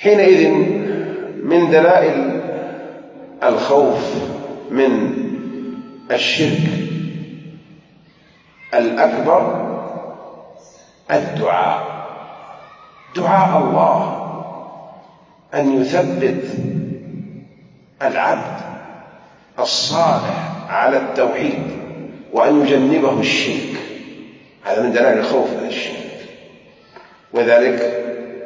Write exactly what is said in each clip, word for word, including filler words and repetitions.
حينئذ من دلائل الخوف من الشرك الأكبر الدعاء، دعاء الله أن يثبت العبد الصالح على التوحيد وأن يجنبه الشرك، هذا من دلائل الخوف من الشرك. وذلك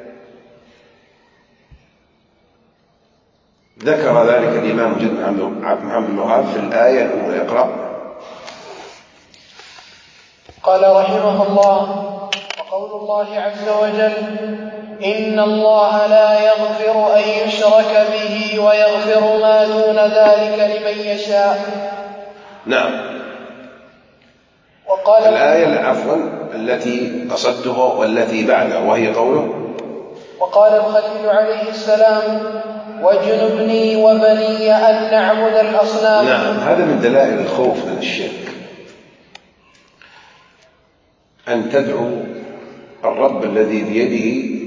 ذكر ذلك الإمام عبد محمد بن وهاب في الآية الأولى. اقرأ. قال رحمه الله: وقول الله عز وجل: إن الله لا يغفر أن يشرك به ويغفر ما دون ذلك لمن يشاء. نعم. وقال الآية عفوا التي قصدتها والتي بعدها وهي قوله: وقال الخليل عليه السلام: واجنبني وبني أن نعبد الأصنام. نعم، هذا من دلائل الخوف من الشرك، أن تدعو الرب الذي بيده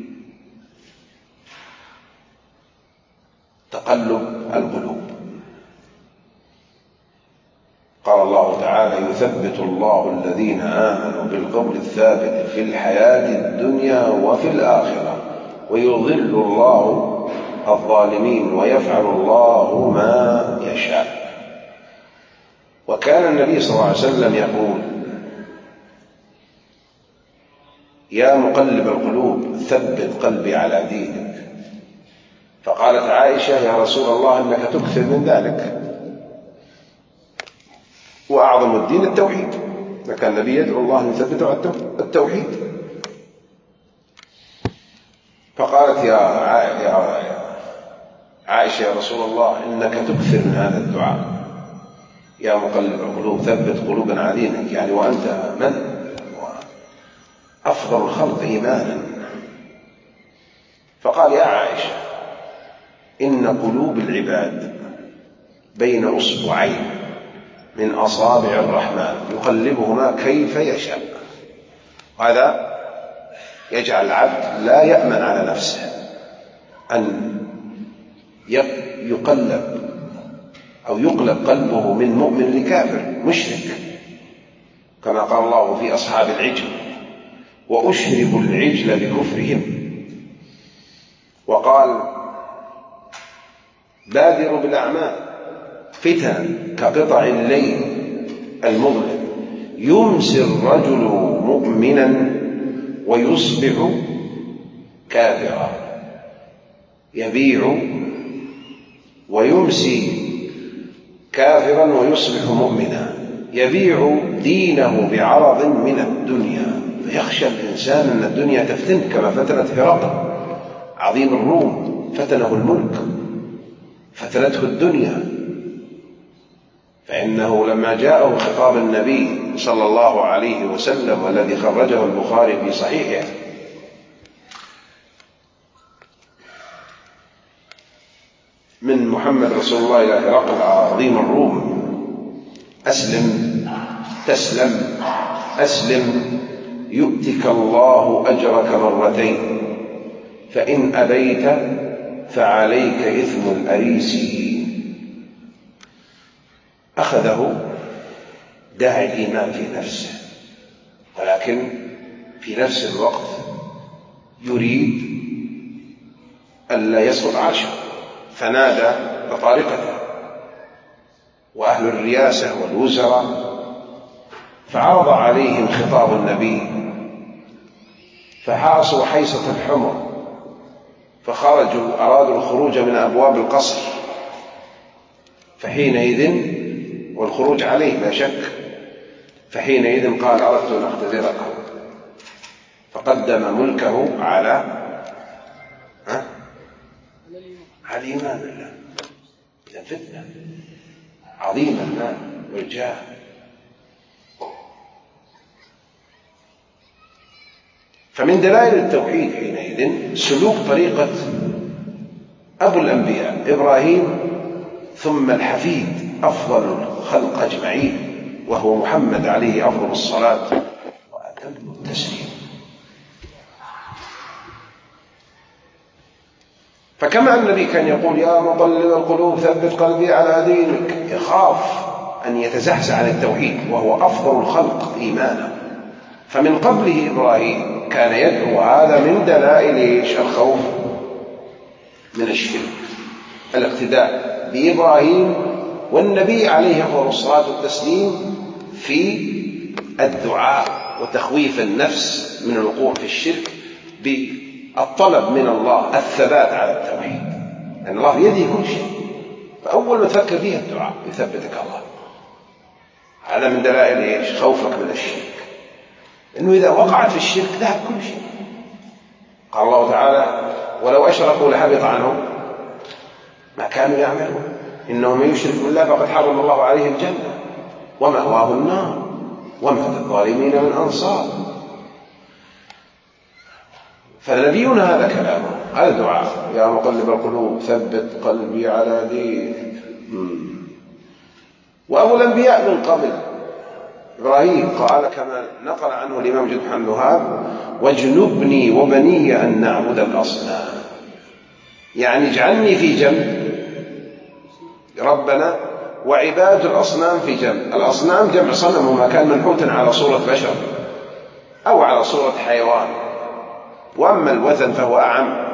تقلب القلوب. قال الله تعالى: يثبت الله الذين آمنوا بالقول الثابت في الحياة الدنيا وفي الآخرة ويضل الله الظالمين ويفعل الله ما يشاء. وكان النبي صلى الله عليه وسلم يقول: يا مقلب القلوب ثبت قلبي على دينك. فقالت عائشة: يا رسول الله إنك تكثر من ذلك، وأعظم الدين التوحيد. فكان النبي يدعو الله أن يثبته على التوحيد. فقالت يا عائشة: يا رسول الله إنك تكثر من هذا الدعاء، يا مقلب القلوب ثبت قلوبنا على دينك، يعني وأنت من؟ أفضل الخلق إيمانا. فقال: يا عائشة، إن قلوب العباد بين أصبعين من أصابع الرحمن يقلبهما كيف يشاء. هذا يجعل العبد لا يأمن على نفسه أن يقلب أو يقلب قلبه من مؤمن لكافر مشرك، كما قال الله في أصحاب العجل: وأشربوا العجل بكفرهم. وقال: بادروا بالأعمال فتن كقطع الليل المظلم، يمسي الرجل مؤمنا ويصبح كافرا، يبيع ويمسي كافرا ويصبح مؤمنا، يبيع دينه بعرض من الدنيا. فيخشى الإنسان أن الدنيا تفتنه كما فتنت هرقل عظيم الروم، فتنه الملك، فتنته الدنيا. فإنه لما جاءه خطاب النبي صلى الله عليه وسلم والذي خرجه البخاري في صحيحه من محمد رسول الله إلى هرقل عظيم الروم: أسلم تسلم، أسلم يؤتك الله أجرك مرتين، فإن أبيت فعليك إثم الأريسي. أخذه داعي الإيمان في نفسه، ولكن في نفس الوقت يريد ألا يسقط عرشه، فنادى بطارقته وأهل الرياسة والوزراء، فعرض عليهم خطاب النبي، فحاصوا حيصة الحمر، فخرجوا أرادوا الخروج من أبواب القصر. فحينئذ والخروج عليه لا شك، فحينئذ قال: أردت أن أختبركم، فقدم ملكه على ها؟ على الإيمان بالله. إذن فتنة عظيمة المال والجاه. فمن دلائل التوحيد حينئذ سلوك طريقة أبو الأنبياء إبراهيم، ثم الحفيد أفضل الخلق أجمعين وهو محمد عليه أفضل الصلاة وأتم التسليم. فكما النبي كان يقول يا مقلب القلوب ثبت قلبي على دينك، يخاف أن يتزحزح عن التوحيد وهو أفضل الخلق إيمانا. فمن قبله إبراهيم كان يدعو، هذا من دلائل الخوف من الشرك، الاقتداء بإبراهيم والنبي عليه أفضل الصلاة والتسليم في الدعاء وتخويف النفس من الوقوع في الشرك بالطلب من الله الثبات على التوحيد، لأن الله بيده كل شيء، فأول ما تفكر فيه الدعاء يثبتك الله. هذا من دلائل إيش؟ خوفك من الشرك، إنه إذا وقعت في الشرك ذهب كل شيء. قال الله تعالى ولو أشركوا لحبط عنهم ما كانوا يعملون إنه من يشرك بالله فقد حرم الله عليه الجنة ومأواه النار وما للظالمين من أنصار. فنبينا هذا كلامه، هذا دعاء يا مقلب القلوب ثبت قلبي على دينك. وأبو الأنبياء من قبل إبراهيم قال كما نقل عنه الإمام جد بن وهاب واجنبني وبني أن نعبد الأصنام، يعني اجعلني في جنب ربنا وعباد الأصنام في جنب. الأصنام جمع صنم، وما كان منحوتا على صورة بشر أو على صورة حيوان، وأما الوثن فهو أعم،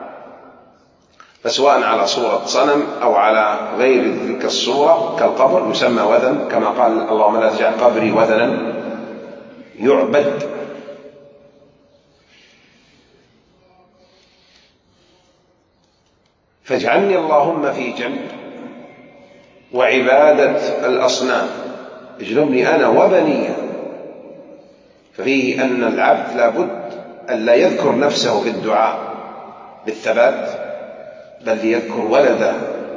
فسواء على صورة صنم أو على غير تلك الصورة كالقبر يسمى وثن، كما قال اللهم لا تجعل قبري وثنا يعبد. فاجعلني اللهم في جنب وعبادة الأصنام، اجنبني أنا وبني. ففيه أن العبد لابد أن لا يذكر نفسه في الدعاء بالثبات، بل ليذكر ولده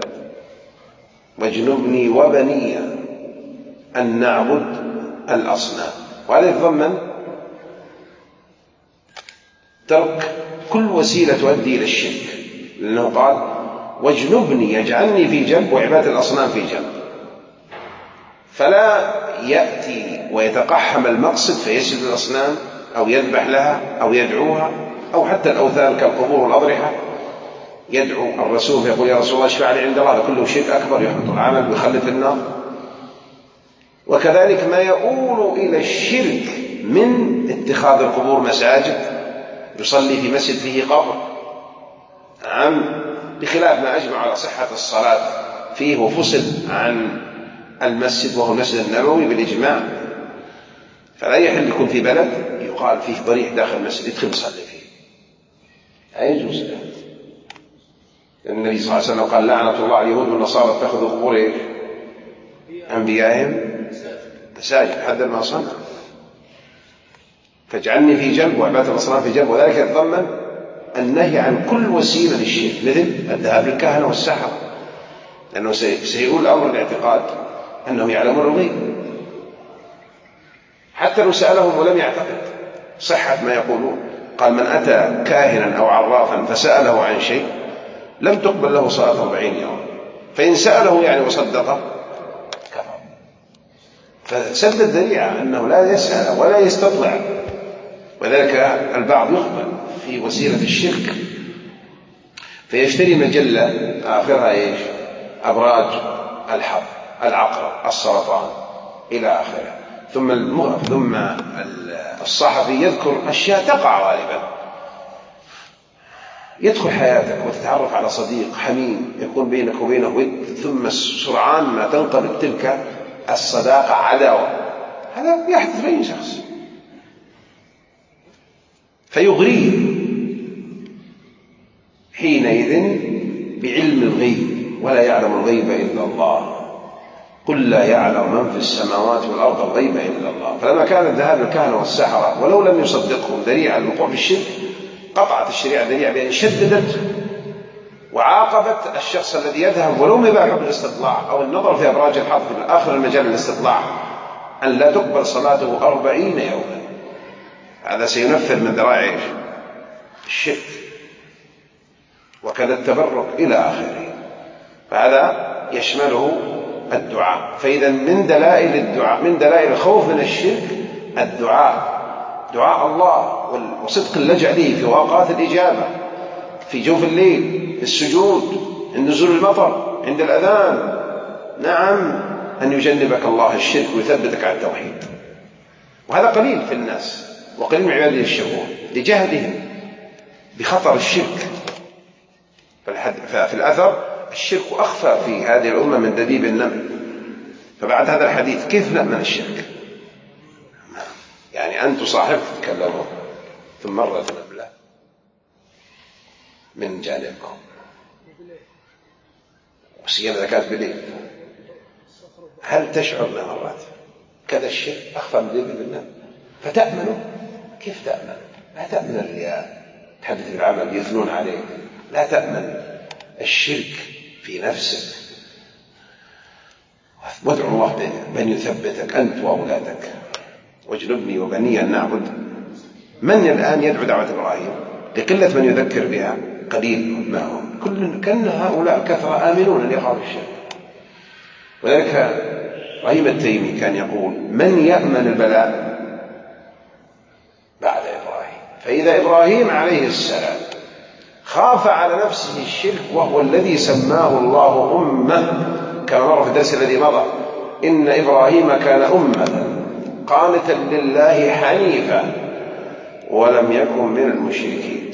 واجنبني وبني أن نعبد الأصنام. وهذا يتضمن ترك كل وسيلة تؤدي إلى الشرك، لأنه قال واجنبني يجعلني في جنب وعبادة الأصنام في جنب، فلا يأتي ويتقحم المقصد فيسجد الأصنام أو يذبح لها أو يدعوها، أو حتى الأوثان كالقبور والأضرحة يدعو الرسول فيقول يا رسول الله اشفع لي عند الله، هذا كله شرك أكبر يحبط العمل ويخلد في النار. وكذلك ما يؤول إلى الشرك من اتخاذ القبور مساجد، يصلي في مسجد فيه قبر، نعم، بخلاف ما أجمع على صحة الصلاة فيه وفصل عن المسجد وهو المسجد النبوي بالإجماع. فلا يحل يكون في بلد يقال فيه ضريح داخل المسجد يدخل يصلي فيه، لا يجوز له. النبي صلى الله عليه وسلم قال لعنة الله على اليهود والنصارى اتخذوا قبور أنبيائهم مساجد حد ما صنع. فاجعلني في جنب وعبادة الأصنام في جنب، وذلك يتضمن النهي عن كل وسيلة للشرك مثل الذهاب للكهنة والسحرة، لأنه سيقول الأمر الاعتقاد أنهم يعلمون الغيب، حتى لو سألهم ولم يعتقد صحة ما يقولون. قال من أتى كاهنا أو عرافا فسأله عن شيء لم تقبل له صلاة أربعين يوم، فإن سأله يعني وصدقه كفر. فسد الذريعة أنه لا يسأل ولا يستطلع، وذلك البعض يخبر في وسيلة الشرك فيشتري مجلة آخرها إيش؟ أبراج الحظ، العقرب، السرطان إلى آخره، ثم الم... ثم الصحفي يذكر أشياء تقع غالبا، يدخل حياتك وتتعرف على صديق حميم يكون بينك وبينه ود، ثم سرعان ما تنقلب تلك الصداقة عداوة. هذا يحدث لأي شخص، فيغريه حينئذ بعلم الغيب، ولا يعلم الغيب إلا الله، قل لا يعلم من في السماوات والأرض الغيب إلا الله. فلما كان الذهاب للكهنة والسحرة ولو لم يصدقهم ذريعة للوقوع في الشرك، قطعت الشريعة ذريعة بأن شددت وعاقبت الشخص الذي يذهب ولو مباح بالاستطلاع أو النظر في أبراج الحظ في آخر المجال الاستطلاع أن لا تقبل صلاته أربعين يوما. هذا سينفر من ذرائع الشرك، وكذا التبرك إلى آخره. فهذا يشمله الدعاء. فإذا من دلائل الدعاء، من دلائل الخوف من الشرك الدعاء، دعاء الله وصدق اللجأ به في أوقات الإجابة. في جوف الليل، في السجود، عند نزول المطر، عند الأذان. نعم، أن يجنبك الله الشرك ويثبتك على التوحيد. وهذا قليل في الناس وقليل من عباده الشكور لجهلهم بخطر الشرك. ففي الأثر الشرك أخفى في هذه الأمة من دبيب النمل. فبعد هذا الحديث كيف نأمن الشرك؟ يعني أنت صاحبك تتكلمون ثم مرة نملة من جانبكم، وسيما إذا كانت بليل، هل تشعر بمرات كذا الشرك أخفى من دبيب النمل؟ فتأمنوا. كيف تأمن؟ لا تأمن الرياء، تحدث بالعمل يثنون عليك، لا تأمن الشرك في نفسك. وادعو الله بأن يثبتك أنت وأولادك. واجنبني وبني أن نعبد. من الآن يدعو دعوة إبراهيم؟ لقلة من يذكر بها، قليل ما هم. كل كان هؤلاء كثرة آمنون أن يقعوا الشرك. وذلك إبراهيم التيمي كان يقول: من يأمن البلاء بعد إبراهيم؟ فإذا إبراهيم عليه السلام خاف على نفسه الشرك، وهو الذي سماه الله أمة، كما مر في الدرس الذي مضى: إن إبراهيم كان أمة قانتا لله حنيفا ولم يكن من المشركين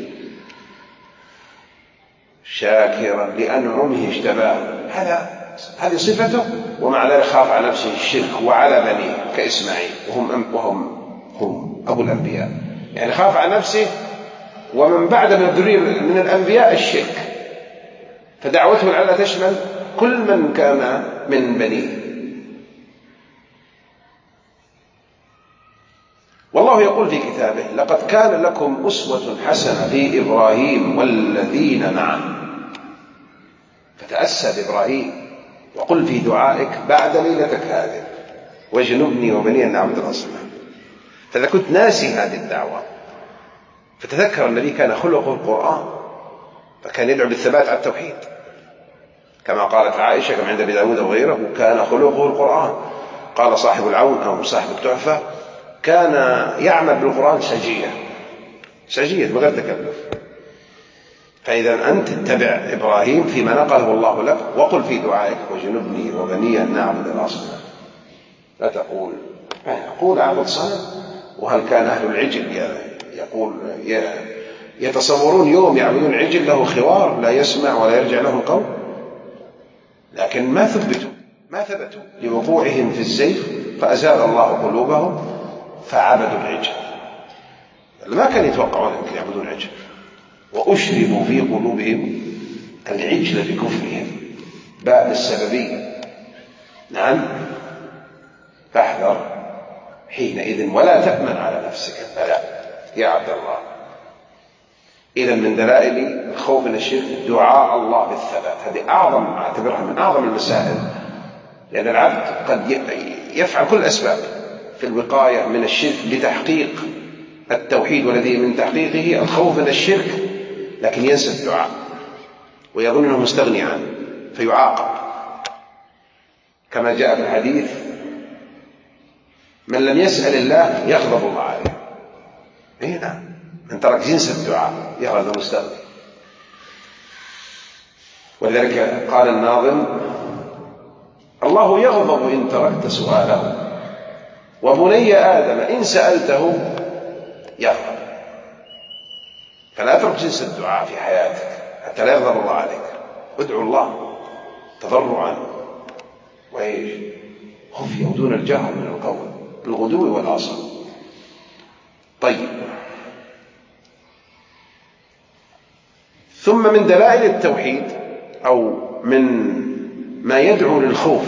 شاكرا لأنعمه اجتباه. هذا هذه صفته، ومع ذلك خاف على نفسه الشرك وعلى بنيه كإسماعيل، وهم وهم هم أبو الأنبياء. يعني خاف على نفسه ومن بعد من الذرية من الأنبياء الشرك، فدعوته العلة تشمل كل من كان من بنيه. والله يقول في كتابه: لقد كان لكم أسوة حسنة في إبراهيم والذين معه. فتأسى بإبراهيم وقل في دعائك بعد ليلتك هذه: واجنبني وبني أن نعبد الأصنام. فإذا كنت ناسي هذه الدعوة فتذكر النبي كان خلقه القرآن، فكان يدعو بالثبات على التوحيد، كما قالت عائشة كما عند أبي داود وغيره: كان خلقه القرآن. قال صاحب العون أو صاحب التحفة: كان يعمل بالقرآن سجية سجية بغير تكلف. فإذا أنت اتبع إبراهيم فيما نقله الله لك، وقل في دعائك: وجنبني وبني أن نعبد الأصنام. لا تقول أقول أعبد صنم. وهل كان أهل العجل يقول يتصورون يوم يعبدون عجل له خوار لا يسمع ولا يرجع لهم قول؟ لكن ما ثبتوا ما ثبتوا لوقوعهم في الزيف، فأزال الله قلوبهم فعبدوا العجل. ما كان يتوقعون أن يعبدون العجل، وأشربوا في قلوبهم العجل بكفرهم بعد السببية. نعم، فاحذر حينئذ ولا تأمن على نفسك البلاء يا عبد الله. إذن من دلائل الخوف من الشرك دعاء الله بالثبات. هذه أعظم، أعتبرها من أعظم المسائل، لأن العبد قد يفعل كل الأسباب في الوقاية من الشرك لتحقيق التوحيد، والذي من تحقيقه الخوف من الشرك، لكن ينسى الدعاء ويظن أنه مستغني عنه فيعاقب، كما جاء في الحديث: من لم يسأل الله يغضب الله عليه. إيه نعم، من ترك جنس الدعاء يغضب مستغني. ولذلك قال الناظم: الله يغضب إن تركت سؤاله، وبني آدم إن سألته يغضب. فلا تترك جنس الدعاء في حياتك حتى لا يغضب الله عليك. ادعو الله تضرعا وإيش خفيا ودون الجهر من القول بالغدو والآصال. طيب، ثم من دلائل التوحيد أو من ما يدعو للخوف،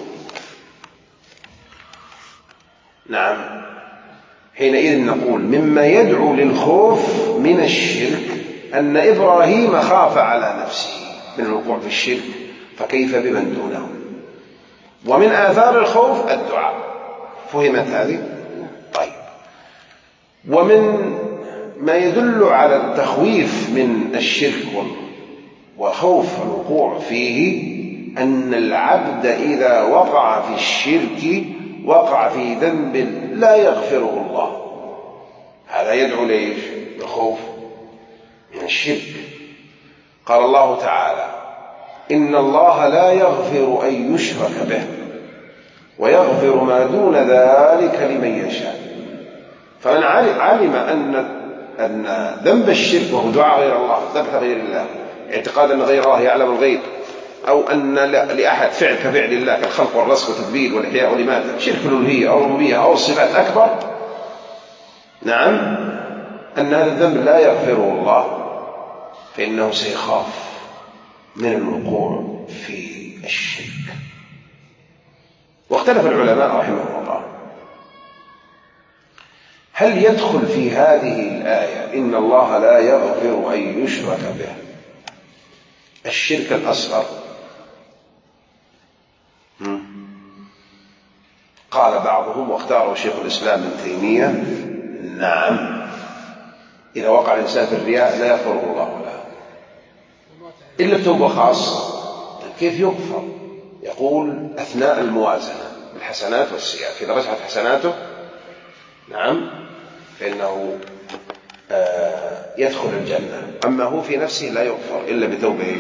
نعم، حينئذ نقول مما يدعو للخوف من الشرك أن إبراهيم خاف على نفسه من الوقوع في الشرك، فكيف بمن دونه؟ ومن آثار الخوف الدعاء. فهمت هذه؟ طيب، ومن ما يدل على التخويف من الشرك وخوف الوقوع فيه أن العبد إذا وقع في الشرك وقع في ذنب لا يغفره الله. هذا يدعو ليش؟ الخوف من الشرك. قال الله تعالى: إن الله لا يغفر أن يشرك به ويغفر ما دون ذلك لمن يشاء. فمن علم أن أن ذنب الشرك وهو دعاء غير الله، ذبح غير الله، اعتقاد أن غير الله يعلم الغيب، أو أن لأحد فعل كفعل الله كالخلق والرزق والتدبير والإحياء والإماتة، شرك الألوهية أو الربوبية أو الصفات أكبر، نعم، أن هذا الذنب لا يغفره الله، فإنه سيخاف من الوقوع في الشرك. واختلف العلماء رحمهم الله هل يدخل في هذه الآية إن الله لا يغفر أن يشرك به الشرك الأصغر؟ قال بعضهم، واختاره شيخ الإسلام ابن تيمية: نعم، إذا وقع الإنسان في الرياء لا يغفره الله له إلا بتوبة خاصة. كيف يغفر؟ يقول: أثناء الموازنة بالحسنات والسيئات، إذا رجحت حسناته نعم فإنه آه يدخل الجنة، أما هو في نفسه لا يغفر إلا بتوبة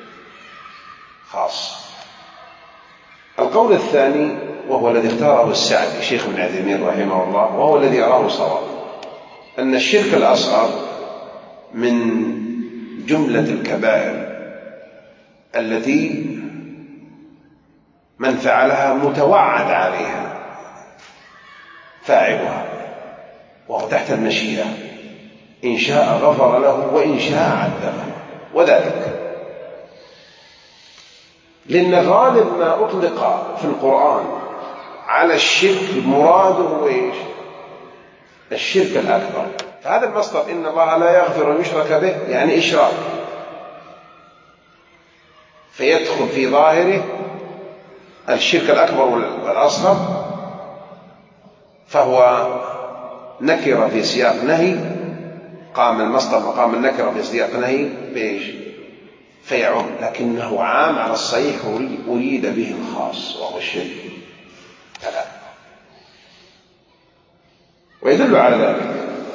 خاصة. القول الثاني وهو الذي اختاره السعدي شيخ ابن عثيمين رحمه الله، وهو الذي أراه صواب، أن الشرك الأصغر من جملة الكبائر التي من فعلها متوعد عليها فاعلها، وهو تحت المشيئة، إن شاء غفر له وإن شاء عذبه. وذلك لأن غالب ما أطلق في القرآن على الشرك مراده إيش؟ الشرك الأكبر. فهذا المصدر إن الله لا يغفر أن يشرك به يعني إشراك، فيدخل في ظاهره الشرك الأكبر والأصغر، فهو نكرة في سياق نهي، قام المصدر مقام النكرة في سياق نهي بإيش؟ فيعم، لكنه عام على الصحيح أريد به الخاص وهو الشرك الأكبر. ويدل على ذلك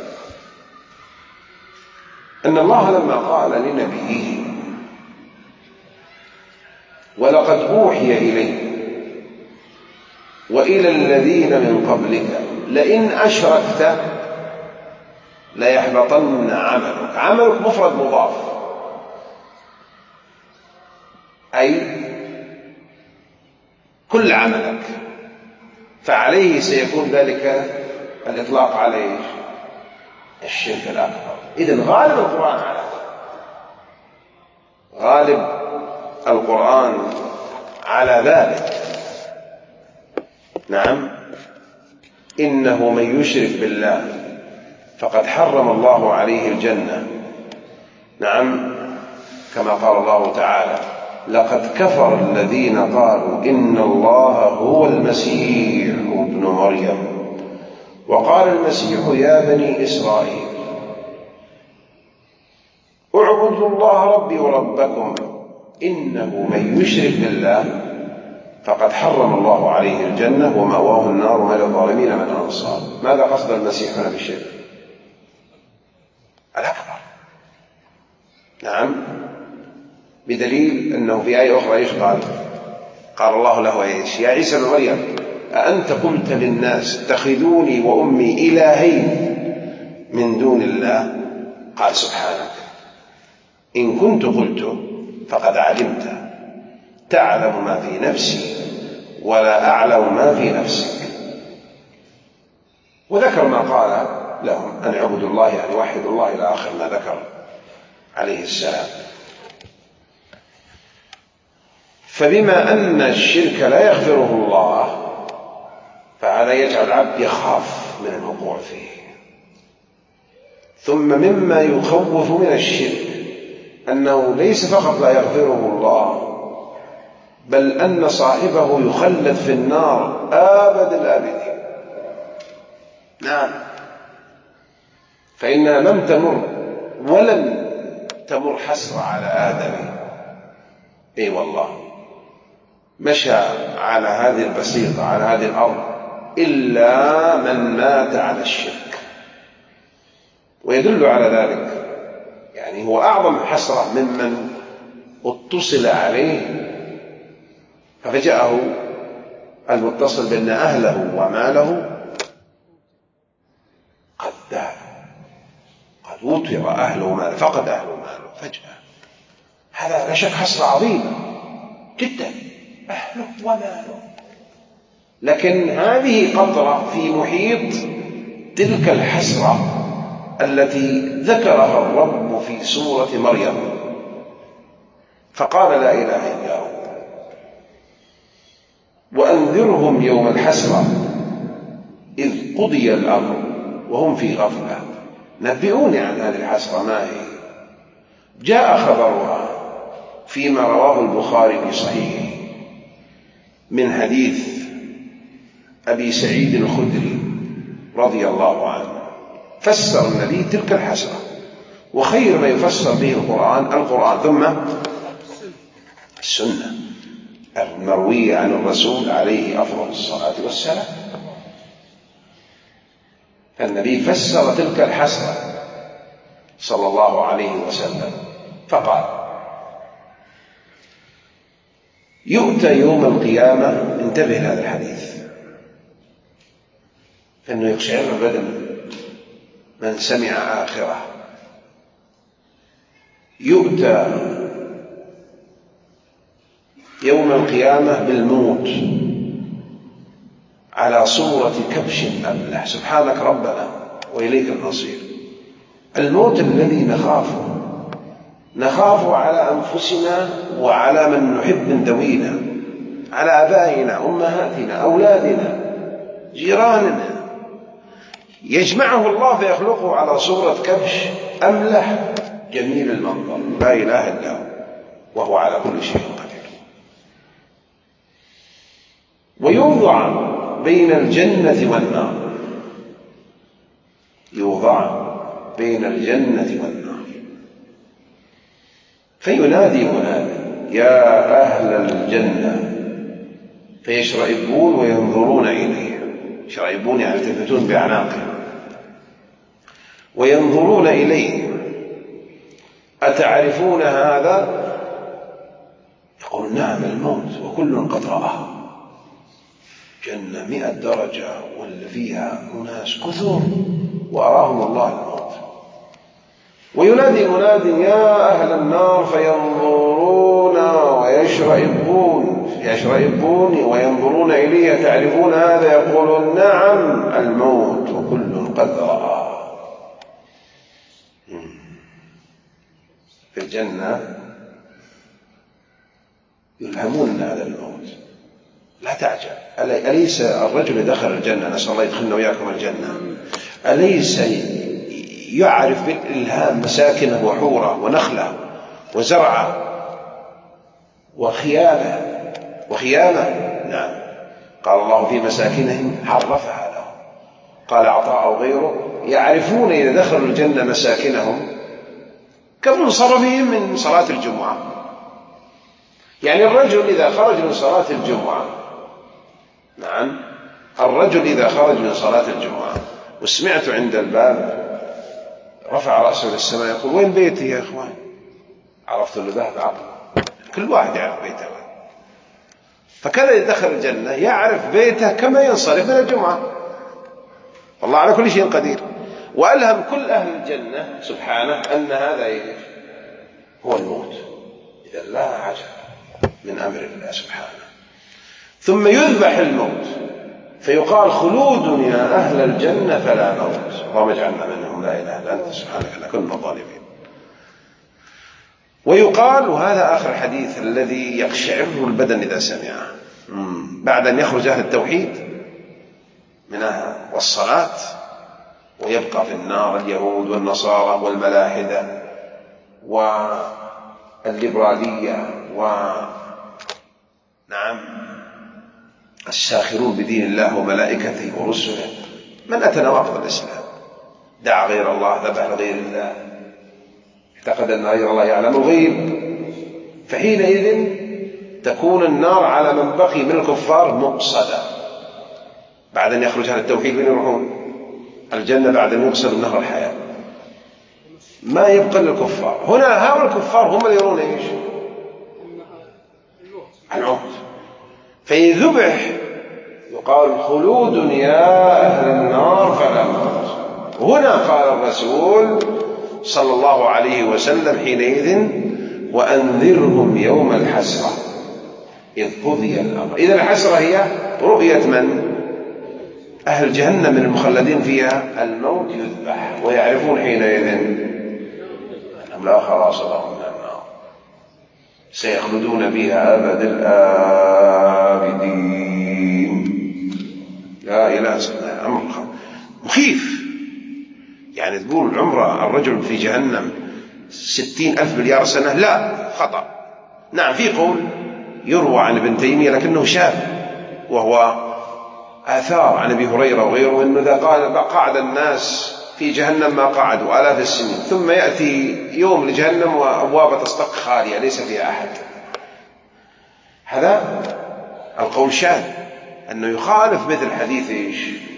أن الله لما قال لنبيه: ولقد أوحي إليك وإلى الذين من قبلك لئن أشركت ليحبطن عملك. عملك مفرد مضاف، أي كل عملك، فعليه سيكون ذلك الإطلاق عليه الشرك الأكبر. إذن غالب القرآن على غالب القرآن على ذلك. نعم، إنه من يشرك بالله فقد حرم الله عليه الجنة. نعم، كما قال الله تعالى: لقد كفر الذين قالوا إن الله هو المسيح ابن مريم وقال المسيح يا بني إسرائيل اعبدوا الله ربي وربكم إنه من يشرك بالله فقد حرم الله عليه الجنة ومأواه النار وما للظالمين من أنصار. ماذا قصد المسيح هنا بالشرك الأكبر؟ نعم، بدليل أنه في آية أخرى يخبر قال الله له إيش؟ يا عيسى ابن مريم أأنت قلت للناس اتخذوني وأمي إلهين من دون الله؟ قال سبحانك إن كنت قلت فقد علمت تعلم ما في نفسي ولا أعلم ما في نفسك. وذكر ما قال لهم أن اعبدوا الله يعني وحدوا الله إلى آخر ما ذكر عليه السلام. فبما أن الشرك لا يغفره الله فهذا يجعل العبد يخاف من الوقوع فيه. ثم مما يخوف من الشرك أنه ليس فقط لا يغفره الله بل أن صاحبه يخلد في النار آبد الآبدين. نعم، فإنها لم تمر ولن تمر حسرة على آدم. أي والله مشى على هذه البسيطة على هذه الأرض إلا من مات على الشرك. ويدل على ذلك يعني يعني هو أعظم حسرة ممن اتصل عليه ففجأه المتصل بأن أهله وماله قد ذهب، قد وطر أهله وماله، فقد أهله وماله فجأة. هذا لا شك حسرة عظيمة جدا، أهله وماله. لكن هذه قطرة في محيط تلك الحسرة التي ذكرها الرب في سورة مريم، فقال لا إله إلا هو وأنذرهم يوم الحسرة إذ قضي الأمر وهم في غفلة. نبئوني عن هذه الحسرة ما هي؟ جاء خبرها فيما رواه البخاري في صحيحه من حديث أبي سعيد الخدري رضي الله عنه، فسر النبي تلك الحسرة، وخير ما يفسر به القرآن القرآن ثم السنة المروية عن الرسول عليه أفضل الصلاة والسلام. النبي فسر تلك الحسرة صلى الله عليه وسلم فقال: يؤتى يوم القيامة، انتبه لهذا الحديث فإنه يقشعر البدن من سمع آخره. يؤتى يوم القيامة بالموت على صورة كبش أملح. سبحانك ربنا وإليك المصير. الموت الذي نخافه نخاف على أنفسنا وعلى من نحب من ذوينا، على آبائنا، أمهاتنا، أولادنا، جيراننا، يجمعه الله فيخلقه على صورة كبش أملح جميل المنظر لا إله إلا هو وهو على كل شيء قدير. ويوضع بين الجنة والنار، يوضع بين الجنة والنار فينادي منادي: يا أهل الجنة، فيشرئبون وينظرون إليه. يشرئبون يعني يلتفتون بأعناقهم وينظرون إليه: أتعرفون هذا؟ يقول: نعم، الموت، وكل قد رآه. جنة مئة درجة واللي فيها أناس كثر وأراهم الله الموت. وينادي مناد: يا أهل النار، فينظرون ويشرئبون يشرئبون وينظرون إليه: تعرفون هذا؟ يقولون: نعم، الموت، وكل قد رآه. في الجنة يلهمون هذا الموت. لا تعجب، أليس الرجل دخل الجنة، نسأل الله يدخلنا وإياكم الجنة، أليس يعرف بالإلهام مساكنه وحوره ونخله وزرعه وخيامه وخيامه؟ نعم. قال الله: في مساكنهم حرفها لهم. قال عطاء أو غيره: يعرفون إذا دخلوا الجنة مساكنهم كمنصرفهم من صلاة الجمعة. يعني الرجل إذا خرج من صلاة الجمعة، نعم، الرجل إذا خرج من صلاة الجمعة وسمعت عند الباب رفع رأسه للسماء يقول: وين بيتي يا إخوان؟ عرفت له ذهب عقله. كل واحد يعرف بيته. فكذا إذا دخل الجنة يعرف بيته كما ينصرف من الجمعة. الله على كل شيء قدير. وألهم كل أهل الجنة سبحانه أن هذا هو الموت. إذا لا عجب من أمر الله سبحانه. ثم يذبح الموت فيقال: خلود يا أهل الجنة فلا موت. اللهم اجعلنا منهم، لا إله إلا أنت سبحانك إنا كنا ظالمين. ويقال، وهذا آخر الحديث الذي يقشعر البدن إذا سمعه، بعد أن يخرج أهل التوحيد منها والصلاة، ويبقى في النار اليهود والنصارى والملاحدة والليبرالية ونعم الساخرون بدين الله وملائكته ورسله، من أتى نواقض الإسلام، دعا غير الله، ذبح لغير الله، اعتقد أن غير الله يعلم الغيب. فحينئذ تكون النار على من بقي من الكفار مؤصدة. بعد أن يخرج عن التوحيد من يروحون الجنة بعد أن يغسل النهر الحياة. ما يبقى للكفار. هنا هؤلاء الكفار هم اللي يرون إيش؟ الموت. فيذبح يقال خلود يا أهل النار فلا موت. هنا قال الرسول صلى الله عليه وسلم حينئذ وأنذرهم يوم الحسرة إذ قضي الأمر. إذا الحسرة هي رؤية من؟ أهل جهنم من المخلدين فيها الموت يذبح ويعرفون حينئذ أنهم لا خلاص لهم من النار سيخلدون بها أبد الآبدين. لا إله إلا الله. أمر مخيف. يعني تقول عمره الرجل في جهنم ستين ألف مليار سنة، لا، خطأ. نعم في قول يروى عن ابن تيمية لكنه شاذ، وهو آثار عن أبي هريرة وغيره أنه إذا قال قعد الناس في جهنم ما قعدوا آلاف السنين ثم يأتي يوم لجهنم وأبواب تصطق خالية ليس فيها أحد. هذا القول شاذ، أنه يخالف مثل حديث إيش؟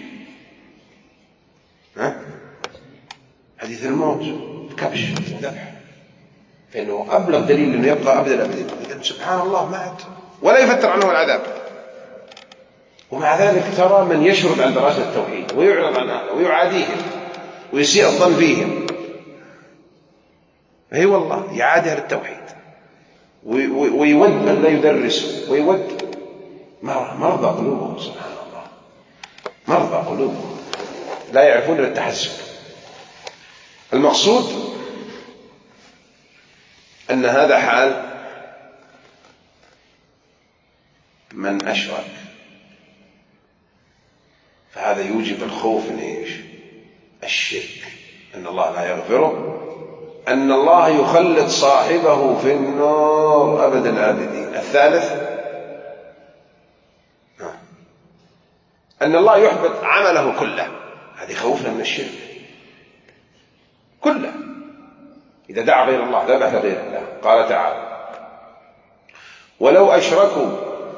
ها؟ حديث الموت الكبش الذبح، فإنه أبلغ دليل أنه يبقى أبدا الأبدين. إذن سبحان الله مات ولا يفتر عنه العذاب. ومع ذلك ترى من يشرد عن دراسة التوحيد ويعرض عن هذا ويعاديهم ويسيء الظن فيهم. أي والله يعادي أهل التوحيد ويود أن لا يدرس ويود مرضى قلوبهم. سبحان الله مرضى قلوبهم لا يعرفون التحزب. المقصود أن هذا حال من أشرك، فهذا يوجب الخوف من إيش؟ الشرك، أن الله لا يغفره، أن الله يخلد صاحبه في النار أبد الآبدين. الثالث أن الله يحبط عمله كله، هذه خوفنا من الشرك كله. إذا دعا غير الله ذبح غير الله. قال تعالى ولو أشركوا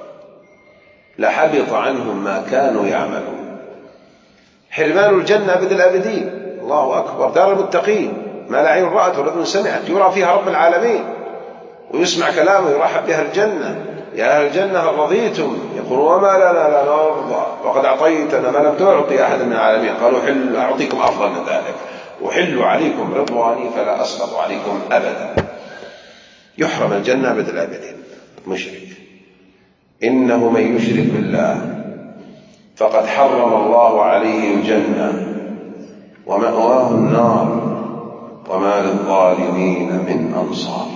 لحبط عنهم ما كانوا يعملون. حرمان الجنة أبد الآبدين. الله أكبر. دار المتقين ما لا عين رأت ولا أذن سمعت، يرى فيها رب العالمين ويسمع كلامه يرحب بها الجنة. يا أهل الجنة هل رضيتم؟ يقول وما لنا لا نرضى وقد أعطيتنا ما لم تعطي أحد من العالمين. قالوا حل أعطيكم أفضل من ذلك وحلوا عليكم رضواني فلا أسقط عليكم أبدا. يحرم الجنة أبد الآبدين مشرك. إنه من يشرك بالله فقد حرم الله عليه الجنة ومأواه النار وما للظالمين من أنصار.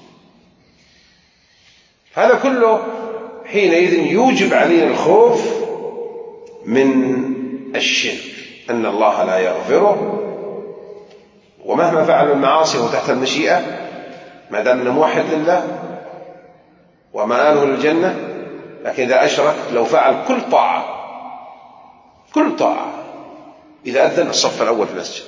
هذا كله حينئذ يوجب علينا الخوف من الشرك، أن الله لا يغفره ومهما فعل المعاصي هو تحت المشيئة ما دام أنه موحد لله ومآله للجنة. لكن إذا أشرك لو فعل كل طاعة كل طاعة، إذا أذن الصف الأول في المسجد،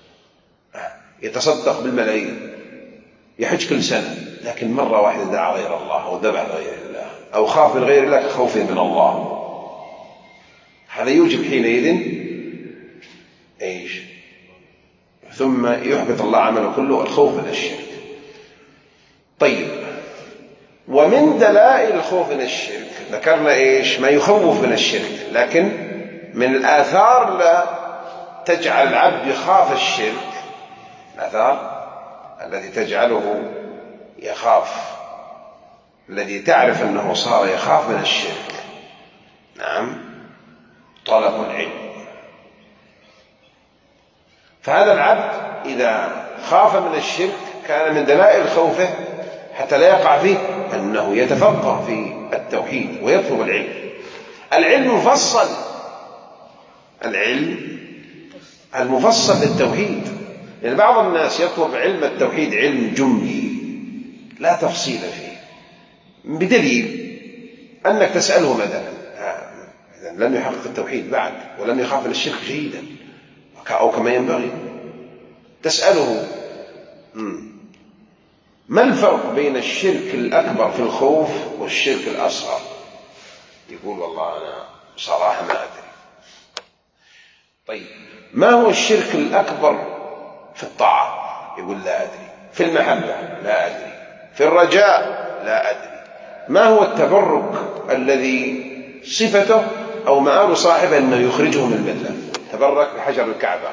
يتصدق بالملايين، يحج كل سنة، لكن مرة واحدة دعا غير الله أو ذبح غير الله أو خاف من غير الله كخوفه من الله، هذا يوجب حينئذ إيش؟ ثم يحبط الله عمله كله الخوف من الشرك. طيب، ومن دلائل الخوف من الشرك ذكرنا إيش؟ ما يخوف من الشرك، لكن من الآثار لا تجعل العبد يخاف الشرك، الآثار التي تجعله يخاف، الذي تعرف أنه صار يخاف من الشرك، نعم، طلب العلم. فهذا العبد إذا خاف من الشرك كان من دلائل خوفه حتى لا يقع فيه أنه يتفقه في التوحيد ويطلب العلم. العلم مفصل، العلم المفصل للتوحيد، لأن يعني بعض الناس يطلب علم التوحيد علم جملي لا تفصيل فيه، بدليل أنك تسأله مثلا إذن لم يحقق التوحيد بعد ولم يخاف من الشرك جيدا أو كما ينبغي، تسأله ما الفرق بين الشرك الأكبر في الخوف والشرك الأصغر؟ يقول والله أنا بصراحة ما أدري. طيب، ما هو الشرك الأكبر في الطاعة؟ يقول لا أدري. في المحبة لا أدري. في الرجاء لا أدري. ما هو التبرك الذي صفته أو مآل صاحبه أنه يخرجه من الملة؟ تبرك بحجر الكعبة،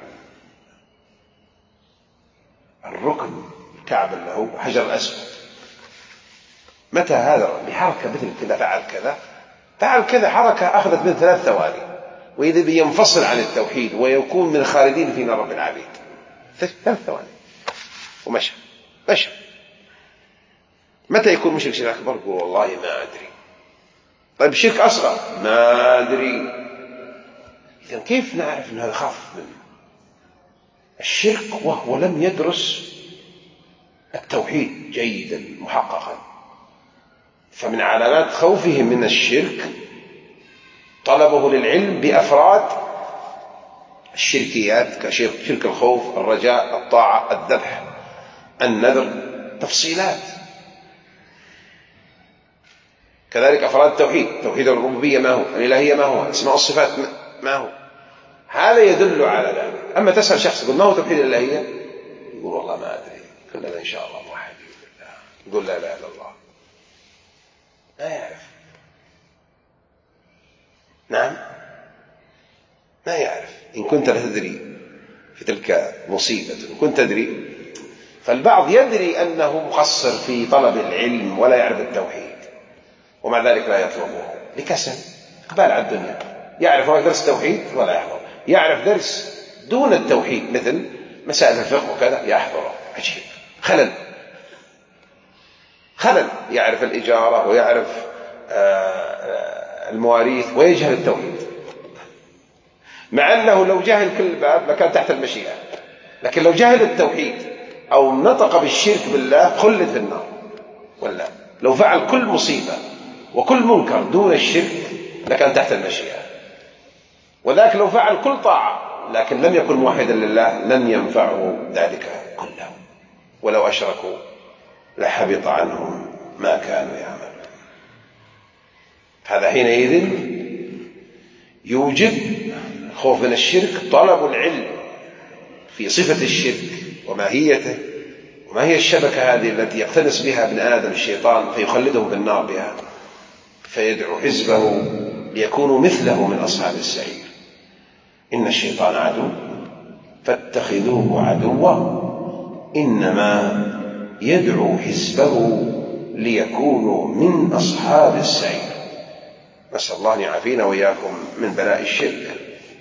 الركن الكعبة له حجر الأسود. متى هذا؟ بحركة مثل كذا فعل كذا فعل كذا، حركة أخذت من ثلاث ثواني، وإذا بينفصل عن التوحيد ويكون من الخالدين في نار رب العالمين. ثلاث ثواني ومشى مشى. متى يكون مشرك شرك أكبر؟ يقول والله ما أدري. طيب شرك أصغر؟ ما أدري. إذن كيف نعرف أنه يخاف منه الشرك وهو لم يدرس التوحيد جيدا محققا؟ فمن علامات خوفه من الشرك طلبه للعلم بأفراد الشركيات كشرك الخوف، الرجاء، الطاعة، الذبح، النذر، تفصيلات. كذلك أفراد التوحيد، توحيد الربوبية ما هو، الإلهية ما هو، اسماء الصفات ما هو. هذا يدل على ذلك. أما تسأل شخص يقول ما هو توحيد الإلهية؟ يقول والله ما أدري. كلنا إن شاء الله موحدين بالله. يقول لا إله إلا الله. لا يعرف. نعم ما يعرف. إن كنت لا تدري في تلك مصيبة، إن كنت تدري. فالبعض يدري أنه مقصر في طلب العلم ولا يعرف التوحيد، ومع ذلك لا يطلبه لكسل، إقبال على الدنيا. يعرف درس توحيد ولا يحضر، يعرف درس دون التوحيد مثل مسائل الفقه وكذا يحضره. عجيب. خلل خلل. يعرف الإجارة ويعرف المواريث ويجهل التوحيد، مع أنه لو جهل كل باب لكان تحت المشيئة. لكن لو جهل التوحيد أو نطق بالشرك بالله خلد في النار. ولا لو فعل كل مصيبة وكل منكر دون الشرك لكان تحت المشيئة. وذاك لو فعل كل طاعة لكن لم يكن موحدا لله لن ينفعه ذلك كله، ولو أشركوا لحبط عنهم ما كانوا يعملون. هذا حينئذ يوجب خوف من الشرك طلب العلم في صفة الشرك وماهيته، وما هي الشبكة هذه التي يقتنص بها ابن آدم الشيطان فيخلدهم في النار بها، فيدعو حزبه ليكونوا مثله من أصحاب السعير. إن الشيطان عدو فاتخذوه عدوا إنما يدعو حزبه ليكونوا من أصحاب السعير. نسأل الله أن يعافينا وإياكم من بلاء الشرك.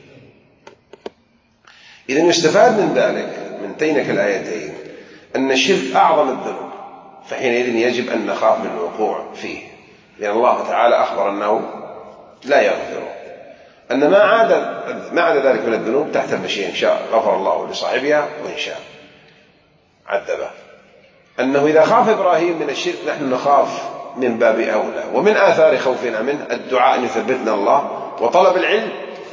إذن يستفاد من ذلك من تينك الآيتين أن الشرك أعظم الذنوب، فحينئذ يجب أن نخاف من الوقوع فيه، لأن الله تعالى أخبر أنه لا يغفره، أن ما عاد ما عاد ذلك من الذنوب تحت المشيئة، إن شاء غفر الله لصاحبها وإن شاء عذبه. أنه إذا خاف إبراهيم من الشرك نحن نخاف من باب أولى. ومن آثار خوفنا منه الدعاء أن يثبتنا الله، وطلب العلم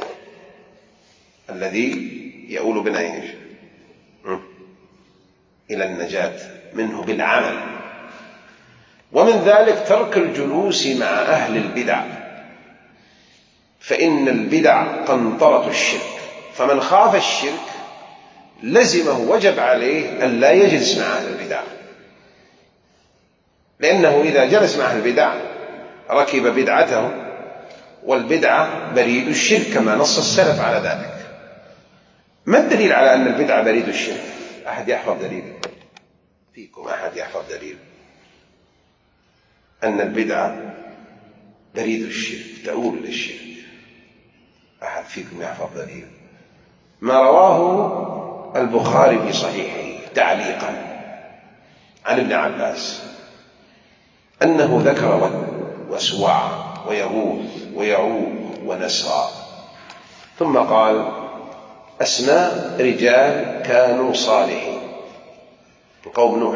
الذي يؤول بنا إلى النجاة منه بالعمل. ومن ذلك ترك الجلوس مع أهل البدع، فإن البدع قنطرة الشرك، فمن خاف الشرك لزمه وجب عليه أن لا يجلس مع أهل البدع، لأنه إذا جلس مع أهل البدع ركب بدعته، والبدعة بريد الشرك كما نص السلف على ذلك. ما الدليل على أن البدعة بريد الشرك؟ أحد يحفظ دليل فيكم؟ أحد يحفظ دليل أن البدعة بريد الشرك تؤول للشرك؟ أحد فيكم يحفظ دليل؟ ما رواه البخاري في صحيحه تعليقا عن ابن عباس أنه ذكر ود وسواع ويغوث ويعوق ونسرا، ثم قال أسماء رجال كانوا صالحين من قوم نوح،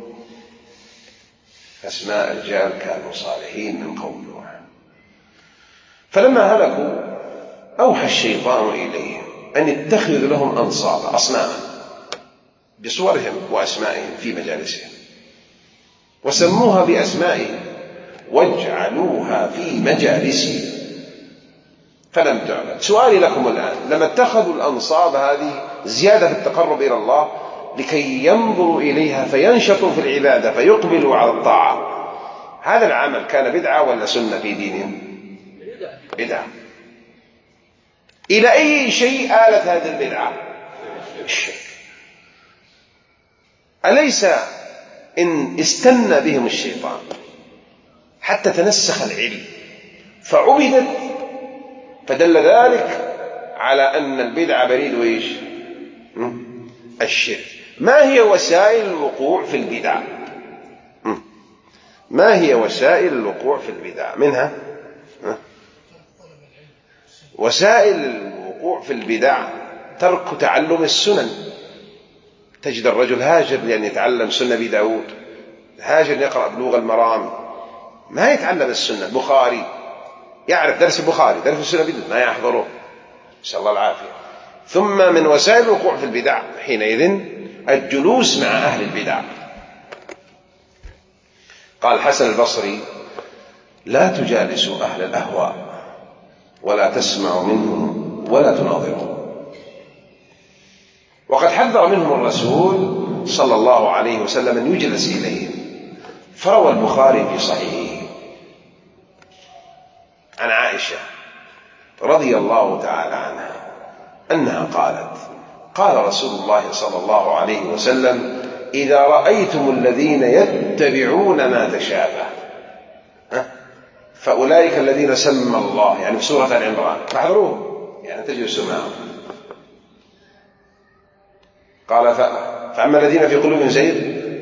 أسماء رجال كانوا صالحين من قوم نوح. فلما هلكوا أوحى الشيطان إليهم أن يتخذوا لهم أنصابا أصناما بصورهم وأسمائهم في مجالسهم، وسموها بأسمائهم واجعلوها في مجالسهم فلم تعبد. سؤالي لكم الآن، لما اتخذوا الأنصاب هذه زيادة في التقرب إلى الله لكي ينظروا إليها فينشطوا في العبادة فيقبلوا على الطاعة. هذا العمل كان بدعة ولا سنة في دينهم؟ بدعة. إلى أي شيء آلت هذه البدعة؟ الشرك. أليس إن استنى بهم الشيطان حتى تنسخ العلم فعبدت، فدل ذلك على أن البدعة بريد وإيش؟ الشرك. ما هي وسائل الوقوع في البدع؟ ما هي وسائل الوقوع في البدع؟ منها وسائل الوقوع في البدع ترك تعلم السنن. تجد الرجل هاجر لأن يتعلم سنة أبي داود، هاجر يقرأ بلوغ المرام، ما يتعلم السنة. البخاري يعرف درس البخاري، درس السنة بدون ما يحضره، نسأل الله العافية. ثم من وسائل الوقوع في البدع حينئذ الجلوس مع أهل البدع. قال الحسن البصري: لا تجالسوا أهل الأهواء ولا تسمعوا منهم ولا تناظروا. وقد حذر منهم الرسول صلى الله عليه وسلم أن يجلس إليهم. فروى البخاري في صحيحه عن عائشة رضي الله تعالى عنها أنها قالت: قال رسول الله صلى الله عليه وسلم: إذا رأيتم الذين يتبعون ما تشابه فأولئك الذين سمى الله، يعني في سورة العمران، فاحذروهم، يعني تجلسوا معهم. قال: فأما الذين في قلوبهم زيغ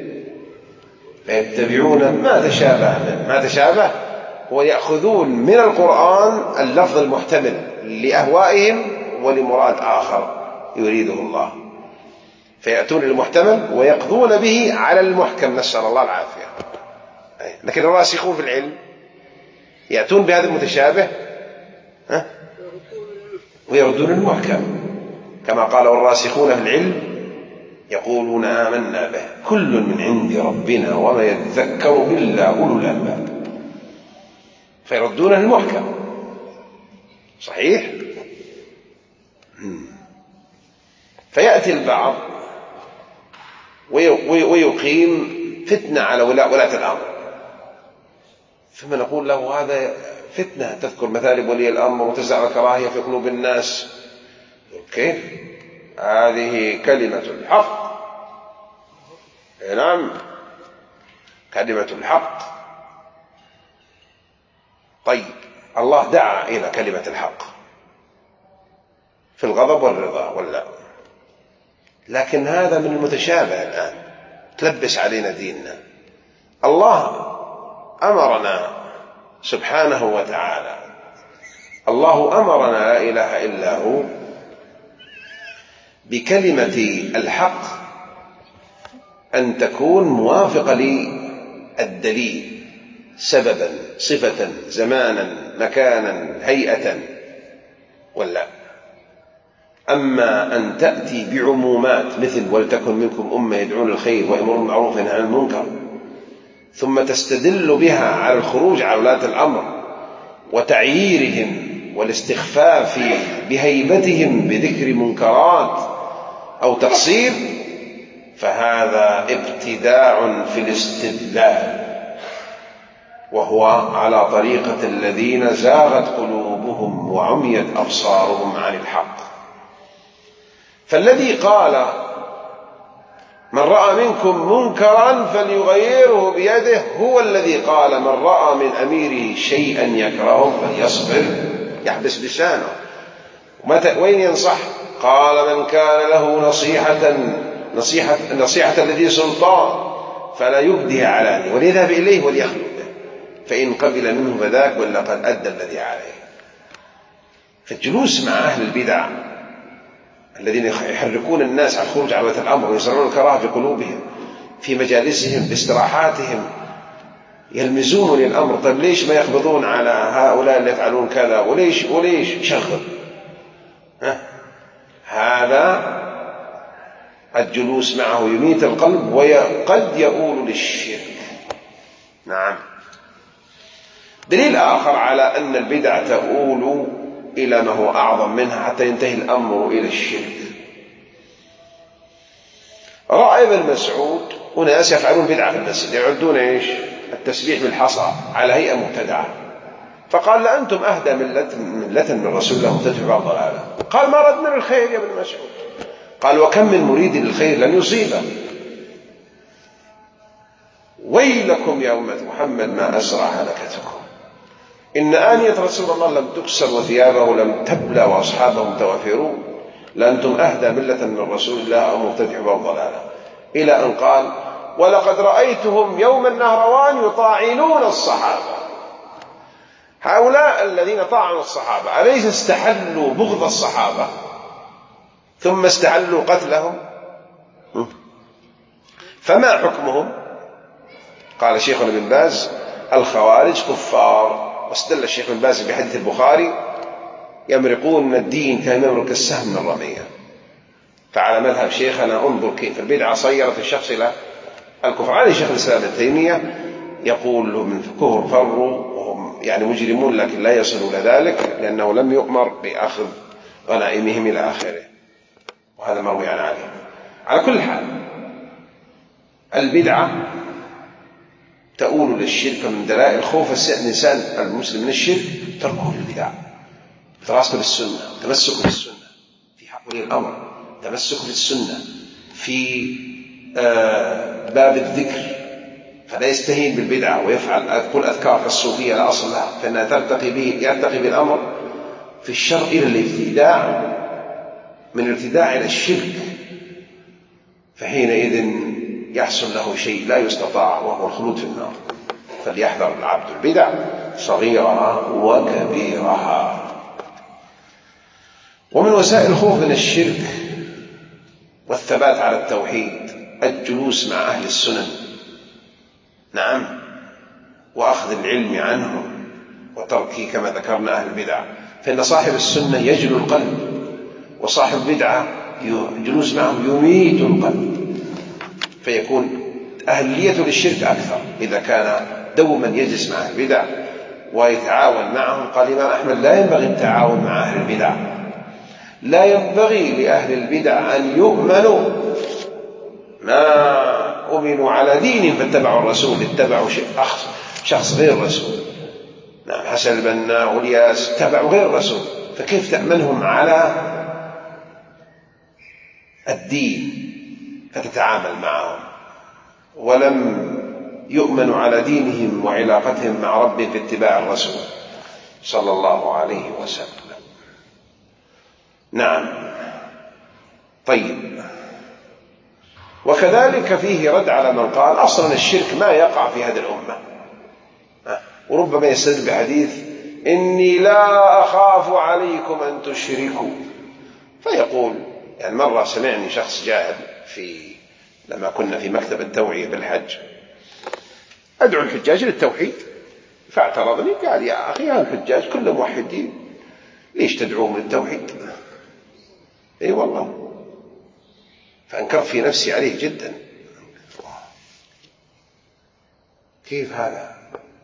فيتبعون ما تشابه منه. ما تشابه هو يأخذون من القرآن اللفظ المحتمل لأهوائهم ولمراد آخر يريده الله، فيأتون للمحتمل ويقضون به على المحكم، نسأل الله العافية. لكن الراسخون في العلم يأتون بهذا المتشابه ويردون المحكم، كما قال: والراسخون في العلم يقولون آمنا به كل من عند ربنا وما يذكر إلا أولو الألباب. فيردون المحكم. صحيح؟ فيأتي البعض ويقيم فتنة على ولاة الأمر، ثم نقول له: هذا فتنة، تذكر مثالب ولي الأمر وتزرع الكراهية في قلوب الناس. كيف؟ هذه كلمة الحق. نعم، كلمة الحق. طيب، الله دعا إلى كلمة الحق في الغضب والرضا ولا؟ لكن هذا من المتشابه الآن، تلبس علينا ديننا. الله أمرنا سبحانه وتعالى، الله أمرنا لا إله إلا هو بكلمة الحق أن تكون موافقة للدليل، سببا، صفة، زمانا، مكانا، هيئة، ولا؟ أما أن تأتي بعمومات مثل ولتكن منكم أمة يدعون الخير ويأمرون بالمعروف وينهون عن المنكر، ثم تستدل بها على الخروج على ولاة الأمر وتعييرهم والاستخفاف بهيبتهم بذكر منكرات أو تقصير، فهذا ابتداع في الاستدلال، وهو على طريقة الذين زاغت قلوبهم وعميت أبصارهم عن الحق. فالذي قال: من رأى منكم منكرا فليغيره بيده، هو الذي قال: من رأى من أميره شيئا يكرهه فليصبر، يحبس لسانه. وين ينصح؟ قال: من كان له نصيحة نصيحة, نصيحة الذي سلطان فلا يبدي علاني وليذهب إليه وليخلق به، فإن قبل منه فذاك ولا قد أدى الذي عليه. فالجلوس مع أهل البدع الذين يحركون الناس على الخروج على ولاة الأمر ويزرعون الكراهة في قلوبهم في مجالسهم باستراحاتهم، يلمزون للأمر. طيب ليش ما يقبضون على هؤلاء اللي يفعلون كذا؟ وليش وليش شغل؟ ها؟ هذا الجلوس معه يميت القلب وقد يؤول للشرك. نعم. دليل آخر على أن البدعة تؤول إلى ما هو أعظم منها حتى ينتهي الأمر إلى الشرك: رأى ابن مسعود وناس يفعلون بدعة في المسجد، يعدون إيش؟ التسبيح بالحصى على هيئة مبتدعة، فقال لأنتم أهدى ملة, ملة من رسول الله مبتدع ضلالة. قال ما ردنا للخير يا ابن مسعود. قال وكم من مريد للخير لن يصيبه. ويلكم يا أمة محمد ما أسرع هلكتكم، إن آنية رسول الله لم تكسر وثيابه لم تبلى وأصحابه متوافرون، لأنتم أهدى ملة من رسول الله أو مبتدع ضلالة، إلى أن قال ولقد رأيتهم يوم النهروان يطاعنون الصحابة. هؤلاء الذين طاعنوا الصحابة أليس استحلوا بغض الصحابة ثم استحلوا قتلهم؟ فما حكمهم؟ قال شيخنا بن باز الخوارج كفار، واستدل الشيخ بن باز بحديث البخاري يمرقون من الدين كما يمرق السهم من الرمية. فعلى مذهب شيخنا انظر كيف البدعة صيرت الشخص إلى الكفر. عليه شيخ الإسلام ابن تيمية يقول من كفر فروا وهم يعني مجرمون لكن لا يصلوا إلى ذلك لأنه لم يؤمر بأخذ غنائمهم إلى آخره، وهذا مروي عن علي. على كل حال البدعة تؤول للشرك، من دلائل خوف الإنسان المسلم من الشرك تركه للبدع، دراسته للسنة، تمسك بالسنة في حق ولي الأمر، تمسك بالسنة في باب الذكر، فلا يستهين بالبدعة ويفعل كل أذكار كالصوفية لا أصل لها، فإنها ترتقي به يرتقي بالأمر في الشر إلى الابتداع، من الابتداع إلى الشرك، فحينئذ يحصل له شيء لا يستطاع وهو الخلود في النار. فليحذر العبد البدع صغيرها وكبيرها. ومن وسائل الخوف من الشرك والثبات على التوحيد الجلوس مع أهل السنن، نعم، وأخذ العلم عنهم وترك كما ذكرنا أهل البدع، فإن صاحب السنة يجلو القلب، وصاحب البدعة جلوس معهم يميت القلب، فيكون أهلية للشرك أكثر إذا كان دوما يجلس مع أهل البدع ويتعاون معهم. قال الإمام أحمد لا ينبغي التعاون مع أهل البدع، لا ينبغي لأهل البدع أن يؤمنوا، ما أمنوا على دين فاتبعوا الرسول، اتبعوا شخص غير الرسول، نعم، حسن البنا والياس اتبعوا غير الرسول، فكيف تأمنهم على الدين فتتعامل معهم؟ ولم يؤمنوا على دينهم وعلاقتهم مع ربهم في اتباع الرسول صلى الله عليه وسلم. نعم. طيب، وكذلك فيه رد على من قال أصلا الشرك ما يقع في هذه الأمة، وربما يستدل بحديث إني لا أخاف عليكم أن تشركوا، فيقول يعني مرة سمعني شخص جاهل في لما كنا في مكتب التوعية بالحج أدعو الحجاج للتوحيد، فاعترضني قال يا أخي هذا الحجاج كلهم موحدين ليش تدعوهم للتوحيد؟ اي والله، فأنكرت في نفسي عليه جدا، كيف هذا؟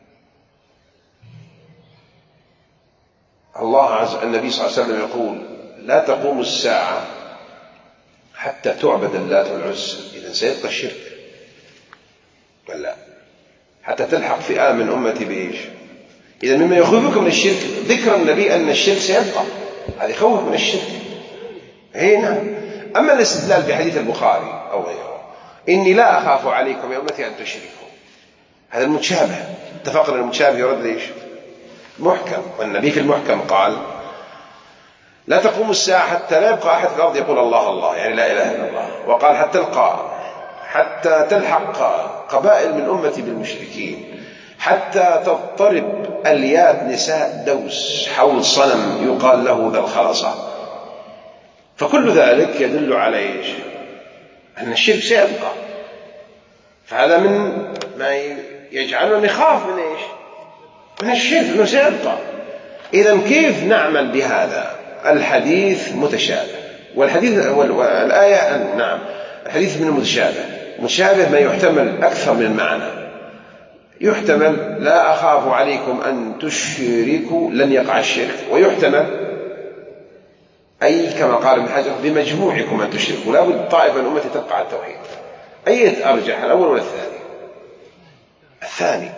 الله عز النبي صلى الله عليه وسلم يقول لا تقوم الساعة حتى تعبد اللات والعزى، إذن سيبقى الشرك ولا حتى تلحق فئة من أمتي بإيش؟ إذا مما يخوفك من الشرك ذكر النبي أن الشرك سيبقى، هذا يخوف من الشرك. هنا أما الاستدلال بحديث البخاري أو غيره إني لا أخاف عليكم يا أمتي أن تشركوا، هذا المتشابه، اتفقنا المتشابه يرد ليش؟ محكم، والنبي في المحكم قال لا تقوم الساعة حتى لا يبقى أحد في الأرض يقول الله الله، يعني لا إله إلا الله، وقال حتى تلقى حتى تلحق قبائل من أمتي بالمشركين، حتى تضطرب أليات نساء دوس حول صنم يقال له ذا الخلصة، فكل ذلك يدل على إيش؟ أن الشرك سيبقى، فهذا من ما يجعلنا نخاف من إيش؟ من الشرك، أنه سيبقى. إذن كيف نعمل بهذا؟ الحديث متشابه، والحديث والآية نعم الحديث من المتشابه، متشابه ما يحتمل أكثر من معنى، يحتمل لا أخاف عليكم أن تشركوا لن يقع الشرك، ويحتمل أي كما قال ابن حجر بمجموعكم أن تشركوا، لا بد طائفة من أمتي تبقى على التوحيد. أية أرجح، الأول ولا الثاني؟ الثاني،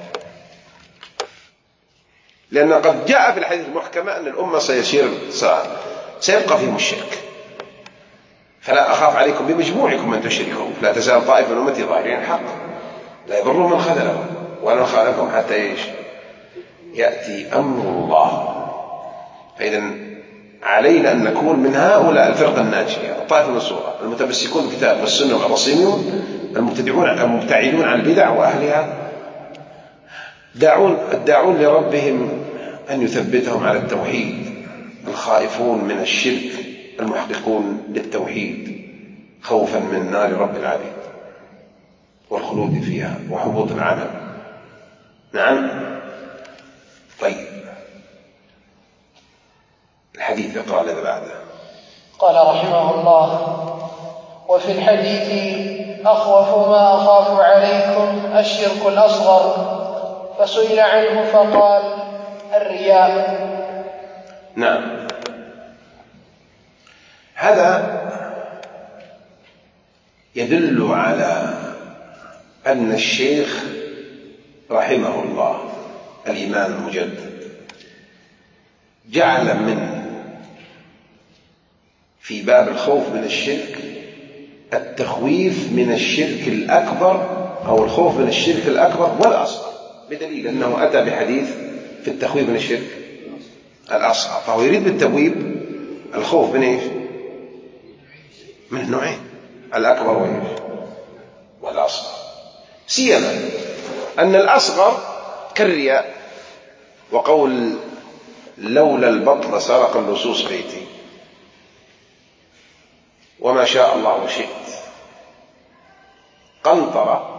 لأن قد جاء في الحديث المحكمة أن الأمة سيسير سيبقى فيهم الشرك، فلا أخاف عليكم بمجموعكم من تشركوا، لا تزال طائفة من أمتي ظاهرين الحق لا يضرهم من خذلهم ولا خالفهم حتى إيش يأتي أمر الله. فإذا علينا أن نكون من هؤلاء الفرقة الناجية الطائفة المنصورة المتمسكون بالكتاب والسنة والرصينيون المبتدعون المبتعدون عن البدع وأهلها، داعون الداعون لربهم أن يثبتهم على التوحيد، الخائفون من الشرك المحققون للتوحيد خوفا من نار رب العالمين والخلود فيها وحبوط العمل. نعم. طيب الحديث اقرأ الذي بعده. قال رحمه الله: وفي الحديث أخوف ما أخاف عليكم الشرك الأصغر، فسئل عنه فقال: الرياء. نعم. هذا يدل على أن الشيخ رحمه الله الإمام المجدد جعل من في باب الخوف من الشرك التخويف من الشرك الأكبر أو الخوف من الشرك الأكبر والأصغر، بدليل أنه أتى بحديث في التخويف من الشرك الأصغر، فهو يريد بالتبويب الخوف من إيش؟ من النوعين، الأكبر وإيش؟ والأصغر، سيما أن الأصغر كالرياء، وقول لولا البطل سرق اللصوص بيتي وما شاء الله وشئت، قنطرة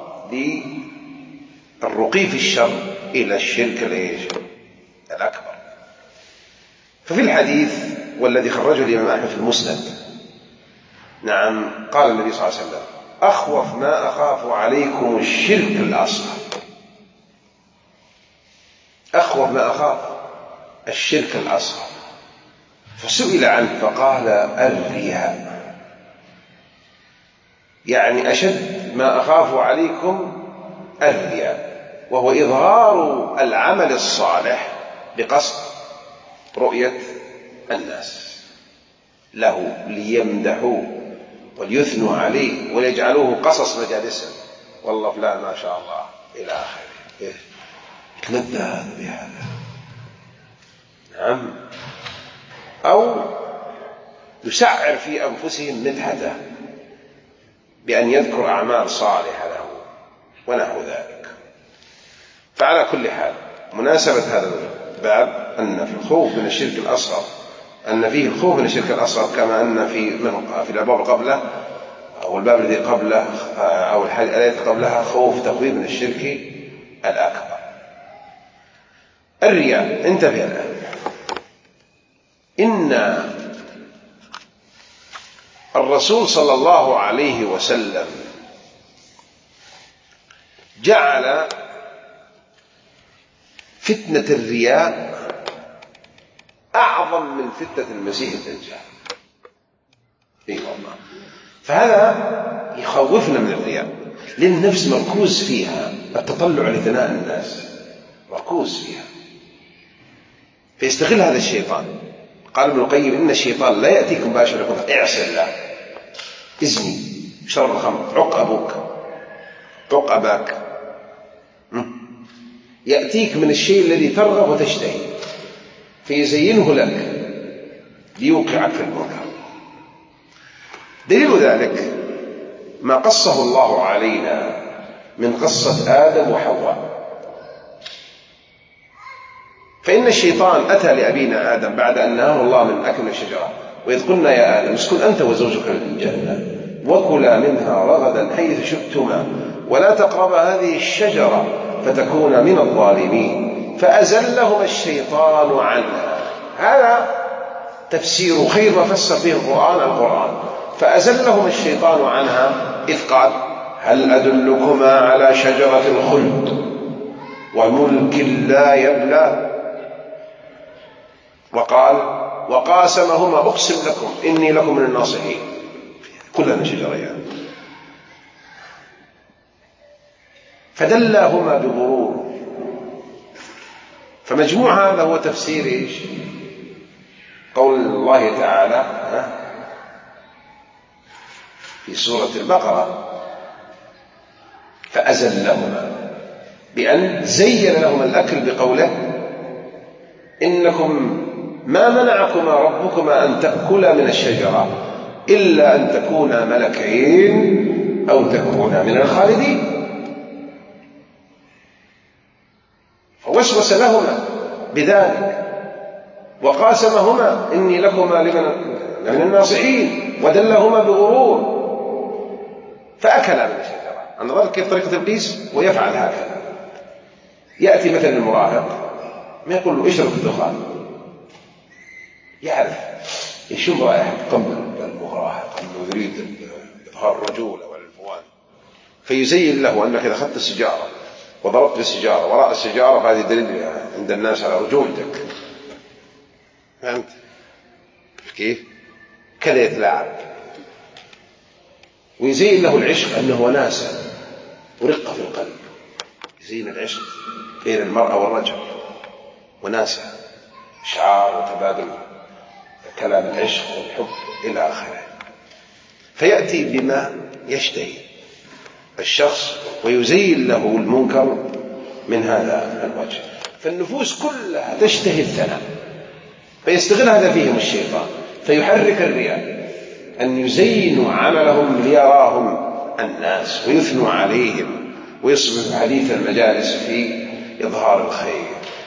للرقي في الشر إلى الشرك الإيش؟ الأكبر. ففي الحديث والذي خرجه الإمام أحمد في المسند، نعم، قال النبي صلى الله عليه وسلم: أخوف ما أخاف عليكم الشرك الأصغر. أخوف ما أخاف الشرك الأصغر، فسئل عنه فقال: الرياء، يعني أشد ما أخاف عليكم الرياء، وهو إظهار العمل الصالح بقصد رؤية الناس له ليمدحوه وليثنوا عليه وليجعلوه قصص مجالسهم، والله فلان ما شاء الله إلى آخره، يتلذذ بهذا. نعم. أو يسعر في أنفسهم مدحته بأن يذكر أعمال صالحة له ونحو ذلك. فعلى كل حال مناسبة هذا الباب أن في الخوف من الشرك الأصغر أن فيه الخوف من الشرك الأصغر، كما أن في من في الأبواب قبله أو الباب الذي قبله أو الآية قبلها خوف تخويف من الشرك الأكبر. الرياء، انتبه الآن، إن الرسول صلى الله عليه وسلم جعل فتنة الرياء أعظم من فتنة المسيح الدجال. إيه والله. فهذا يخوفنا من الرياء، لأن النفس مركوز فيها التطلع لثناء الناس، مركوز فيها، فيستغل هذا الشيطان. قال ابن القيم: إن الشيطان لا يأتيك مباشرة يقول اعصي الله، ازني، اشرب الخمر، عق أبوك، عق أباك، يأتيك من الشيء الذي ترغب وتشتهي فيزينه لك ليوقعك في المنكر. دليل ذلك ما قصه الله علينا من قصة آدم وحواء. فإن الشيطان أتى لأبينا آدم بعد أن نهاه الله من أكل الشجرة، وإذ قلنا يا آدم اسكن أنت وزوجك الجنة وكلا منها رغدا حيث شئتما ولا تقربا هذه الشجرة فتكونا من الظالمين فأزلهما الشيطان عنها. هذا تفسير خير ما فسر به القرآن القرآن فأزلهما الشيطان عنها إذ قال: هل أدلكما على شجرة الخلد وملك لا يبلى؟ وقال: وقاسمهما أقسم لكم إني لكم من الناصحين. كلنا شجرة يعني. فدلاهما بغرور. فمجموع هذا هو تفسير إيش؟ قول الله تعالى في سورة البقرة فأزلهما، بأن زين لهما الأكل بقوله إنكم ما منعكما ربكما أن تأكلا من الشجرة إلا أن تكونا ملكين أو تكونا من الخالدين. فوسوس لهما بذلك وقاسمهما إني لكما لمن الناصحين ودلهما بغرور فأكلا من الشجرة. أنظر كيف طريقة إبليس ويفعل هكذا. يأتي مثلا المراهق ما يقول له اشرب الدخان، يعرف يشم رائحة قبل المراهق أنه يريد إظهار الرجولة والعنفوان، فيزين له أنك إذا أخذت السيجارة وضربت بالسيجارة وراء السيجارة فهذه دليل عند الناس على رجولتك. فهمت كيف؟ كذا يتلاعب. ويزين له العشق أنه وناسة ورقة في القلب، يزين العشق بين المرأة والرجل وناسة، إشعار وتبادل كلام العشق والحب إلى آخره. فيأتي بما يشتهي الشخص ويزين له المنكر من هذا الوجه. فالنفوس كلها تشتهي الثناء، فيستغل هذا فيهم الشيطان فيحرك الرياء أن يزينوا عملهم ليراهم الناس ويثنوا عليهم ويصبح حديث المجالس في إظهار الخير.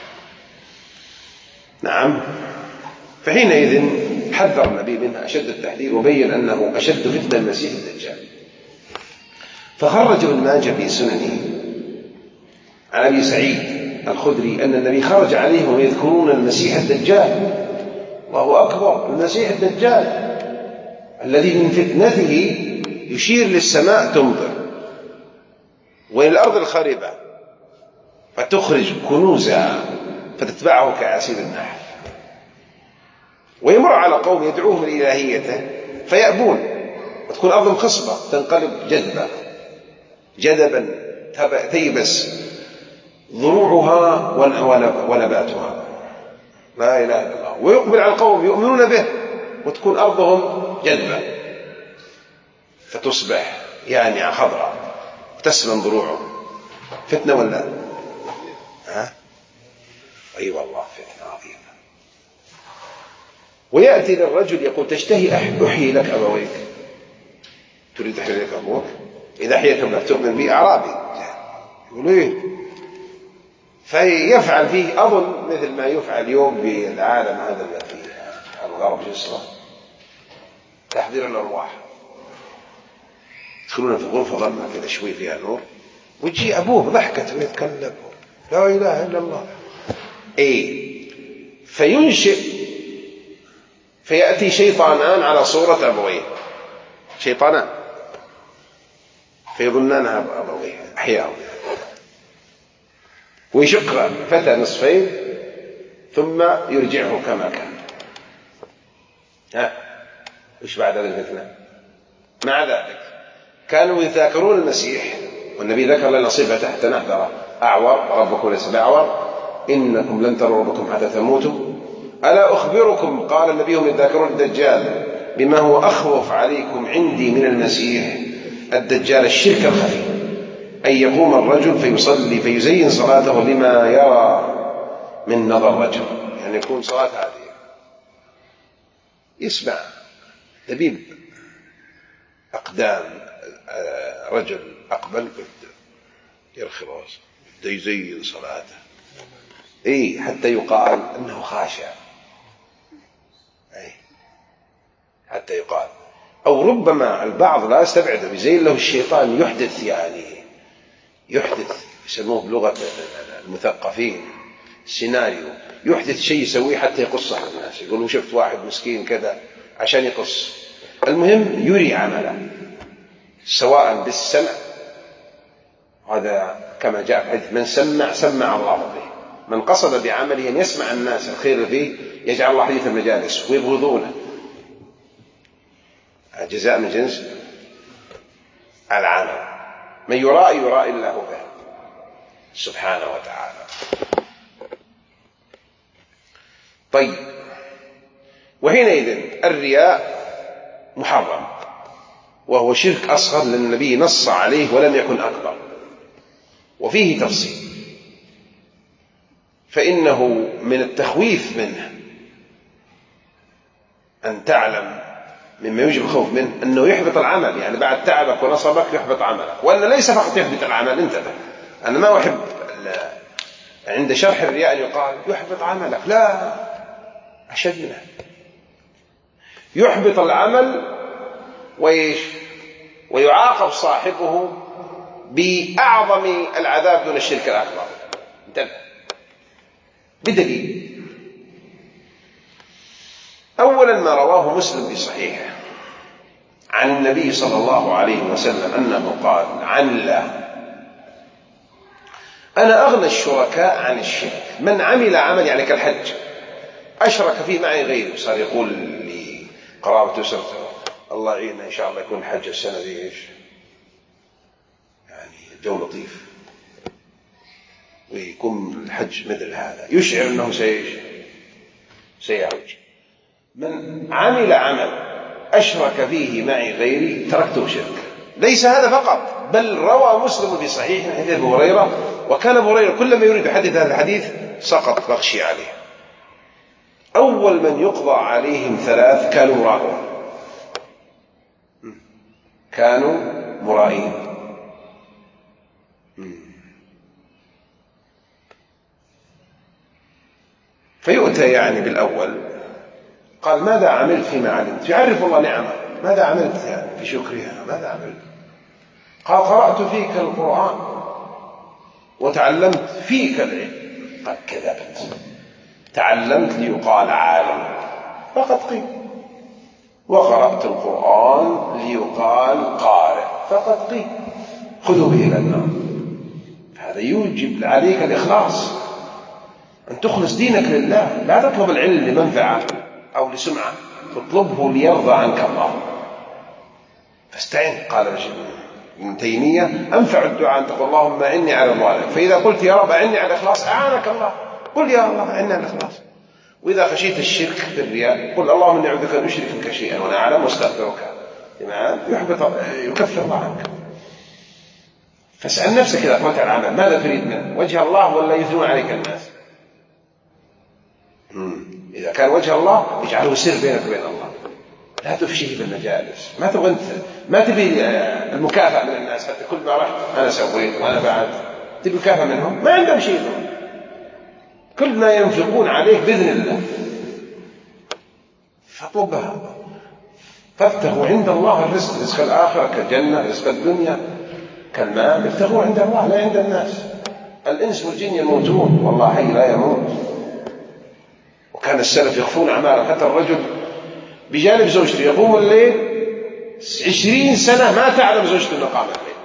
نعم. فحينئذ حذر النبي منها أشد التحذير وبين أنه أشد فتنة المسيح الدجال. فخرج ابن ماجه في سننه عن أبي سعيد الخدري أن النبي خرج عليهم يذكرون المسيح الدجال، وهو أكبر المسيح الدجال الذي من فتنته يشير للسماء تمطر وللأرض الخربة فتخرج كنوزها فتتبعه كعسير النحل، ويمر على قوم يدعوهم لإلهيته فيأبون وتكون أرضهم خصبة تنقلب جدبة جدبا تيبس ضروعها ونباتها، لا إله إلا الله. ويقبل على القوم يؤمنون به وتكون أرضهم جدبة فتصبح يعني خضراء تسلم ضروعهم. فتنة ولا ها؟ أي والله فتنة عظيمة. ويأتي للرجل يقول تشتهي أحيي لك أبويك، تريد أحيي لك أبوك؟ إذا حييتم لك تؤمن بي. أعرابي يقول إيه؟ فيفعل فيه أظن مثل ما يفعل اليوم بالعالم هذا الذي الغرب يسرى تحذير الأرواح. يدخلون في غرفة ظلمة كذا شوي فيها نور ويجي أبوه ضحكت ويتكلم لا إله إلا الله إيه، فينشئ فيأتي شيطانان على صورة أبويه، شيطانان فيظنانها أبويه أحياهم، ويشق فتى نصفين ثم يرجعه كما كان. ها وش بعد هذه الفتنة؟ مع ذلك كانوا يذاكرون المسيح، والنبي ذكر لنا صفة حتى نحذر. أعور ربكم ليس بأعور إنكم لن تروا ربكم حتى تموتوا ألا أخبركم قال النبي هم يذاكرون الدجال بما هو أخوف عليكم عندي من المسيح الدجال الشرك الخفي، أن يقوم الرجل فيصلي فيزين صلاته لما يرى من نظر رجل، يعني يكون صلاة هذه يسمع دبيب أقدام رجل أقبل يرخي راسه بده يزين صلاته إيه حتى يقال أنه خاشع، إيه حتى يقال. أو ربما البعض لا يستبعده يزين له الشيطان يحدث، يعني يحدث يسموه بلغة المثقفين سيناريو، يحدث شيء يسويه حتى يقصه الناس، يقولوا شفت واحد مسكين كذا عشان يقص. المهم يري عمله سواء بالسمع، هذا كما جاء في حديث من سمع سمع الله به، من قصد بعمله أن يسمع الناس الخير فيه يجعل الله حديث المجالس ويبغضونه، جزاء من جنس العمل. من يرائي يرائي الله به، سبحانه وتعالى. طيب، وحينئذ الرياء محرم، وهو شرك أصغر لأن النبي نص عليه ولم يكن أكبر، وفيه تفصيل. فإنه من التخويف منه أن تعلم مما يوجب الخوف منه أنه يحبط العمل، يعني بعد تعبك ونصبك يحبط عملك، وأن ليس فقط يحبط العمل. انتبه، أنا ما أحب عند شرح الرياء أن يقال يحبط عملك، لا، أشد منه، يحبط العمل ويش ويعاقب صاحبه بأعظم العذاب دون الشرك الأكبر. انتبه، بدليل. أولا ما رواه مسلم في صحيحه عن النبي صلى الله عليه وسلم أنه قال عن الله: أنا أغنى الشركاء عن الشرك من عمل عمل، يعني كالحج، أشرك فيه معي غيري. صار يقول لي قرابة أسرته: الله يعيننا إن شاء الله يكون الحج السنة دي إيش يعني جو لطيف، ويكون الحج مثل هذا، يشعر أنه سيش سيحج. من عمل عمل أشرك فيه معي غيري تركته شرك. ليس هذا فقط، بل روى مسلم في صحيح حديث أبي هريرة، وكان أبو هريرة كلما يريد يحدث هذا الحديث سقط بغشي عليه. أول من يقضى عليهم ثلاث كانوا مرائين، كانوا مرائين. فيؤتى يعني بالأول، قال: ماذا عملت فيما علمت؟ يعرف الله نعمه، ماذا عملت يعني في شكرها؟ ماذا عملت؟ قال: قرأت فيك القرآن وتعلمت فيك العلم. قال: كذبت، تعلمت ليقال عالم فقد قيل، وقرأت القرآن ليقال قارئ فقد قيل، خذوا به إلى النار. هذا يوجب عليك الإخلاص، أن تخلص دينك لله. لا تطلب العلم لمنفعة أو لسمعة، تطلبه ليرضى عنك الله، فاستعن. قال ابن تيمية: أنفع الدعاء أن تقول اللهم أعني على رضوانك، فإذا قلت يا رب أعني على الإخلاص أعانك الله، قل يا الله أعني على الإخلاص. وإذا خشيت الشرك في الرياء قل اللهم إني أعوذ بك أن أشرك بك شيئا وأنا أعلم واستغفرك لما يحبط يكفر الله عنك. فاسأل نفسك إذا قلت العمل ماذا تريد منه؟ وجه الله ولا يثنون عليك الناس؟ إذا كان وجه الله اجعله سر بينك وبين الله، لا تفشيه بالمجالس. ما تبغى أنت ما تبي المكافأة من الناس، حتى كل ما رحت أنا سويت وأنا بعد تبي مكافأة منهم، ما عندهم شيء. كل ما ينفقون عليك بإذن الله فاطلبها. فابتغوا عند الله الرزق، رزق الآخرة كالجنة، رزق الدنيا كالمال، ابتغوا عند الله لا عند الناس. الإنس والجن يموتون والله حي لا يموت. وكان السلف يخفون أعمالهم، حتى الرجل بجانب زوجته يقوم الليل عشرين سنة ما تعلم زوجته أنه قام الليل.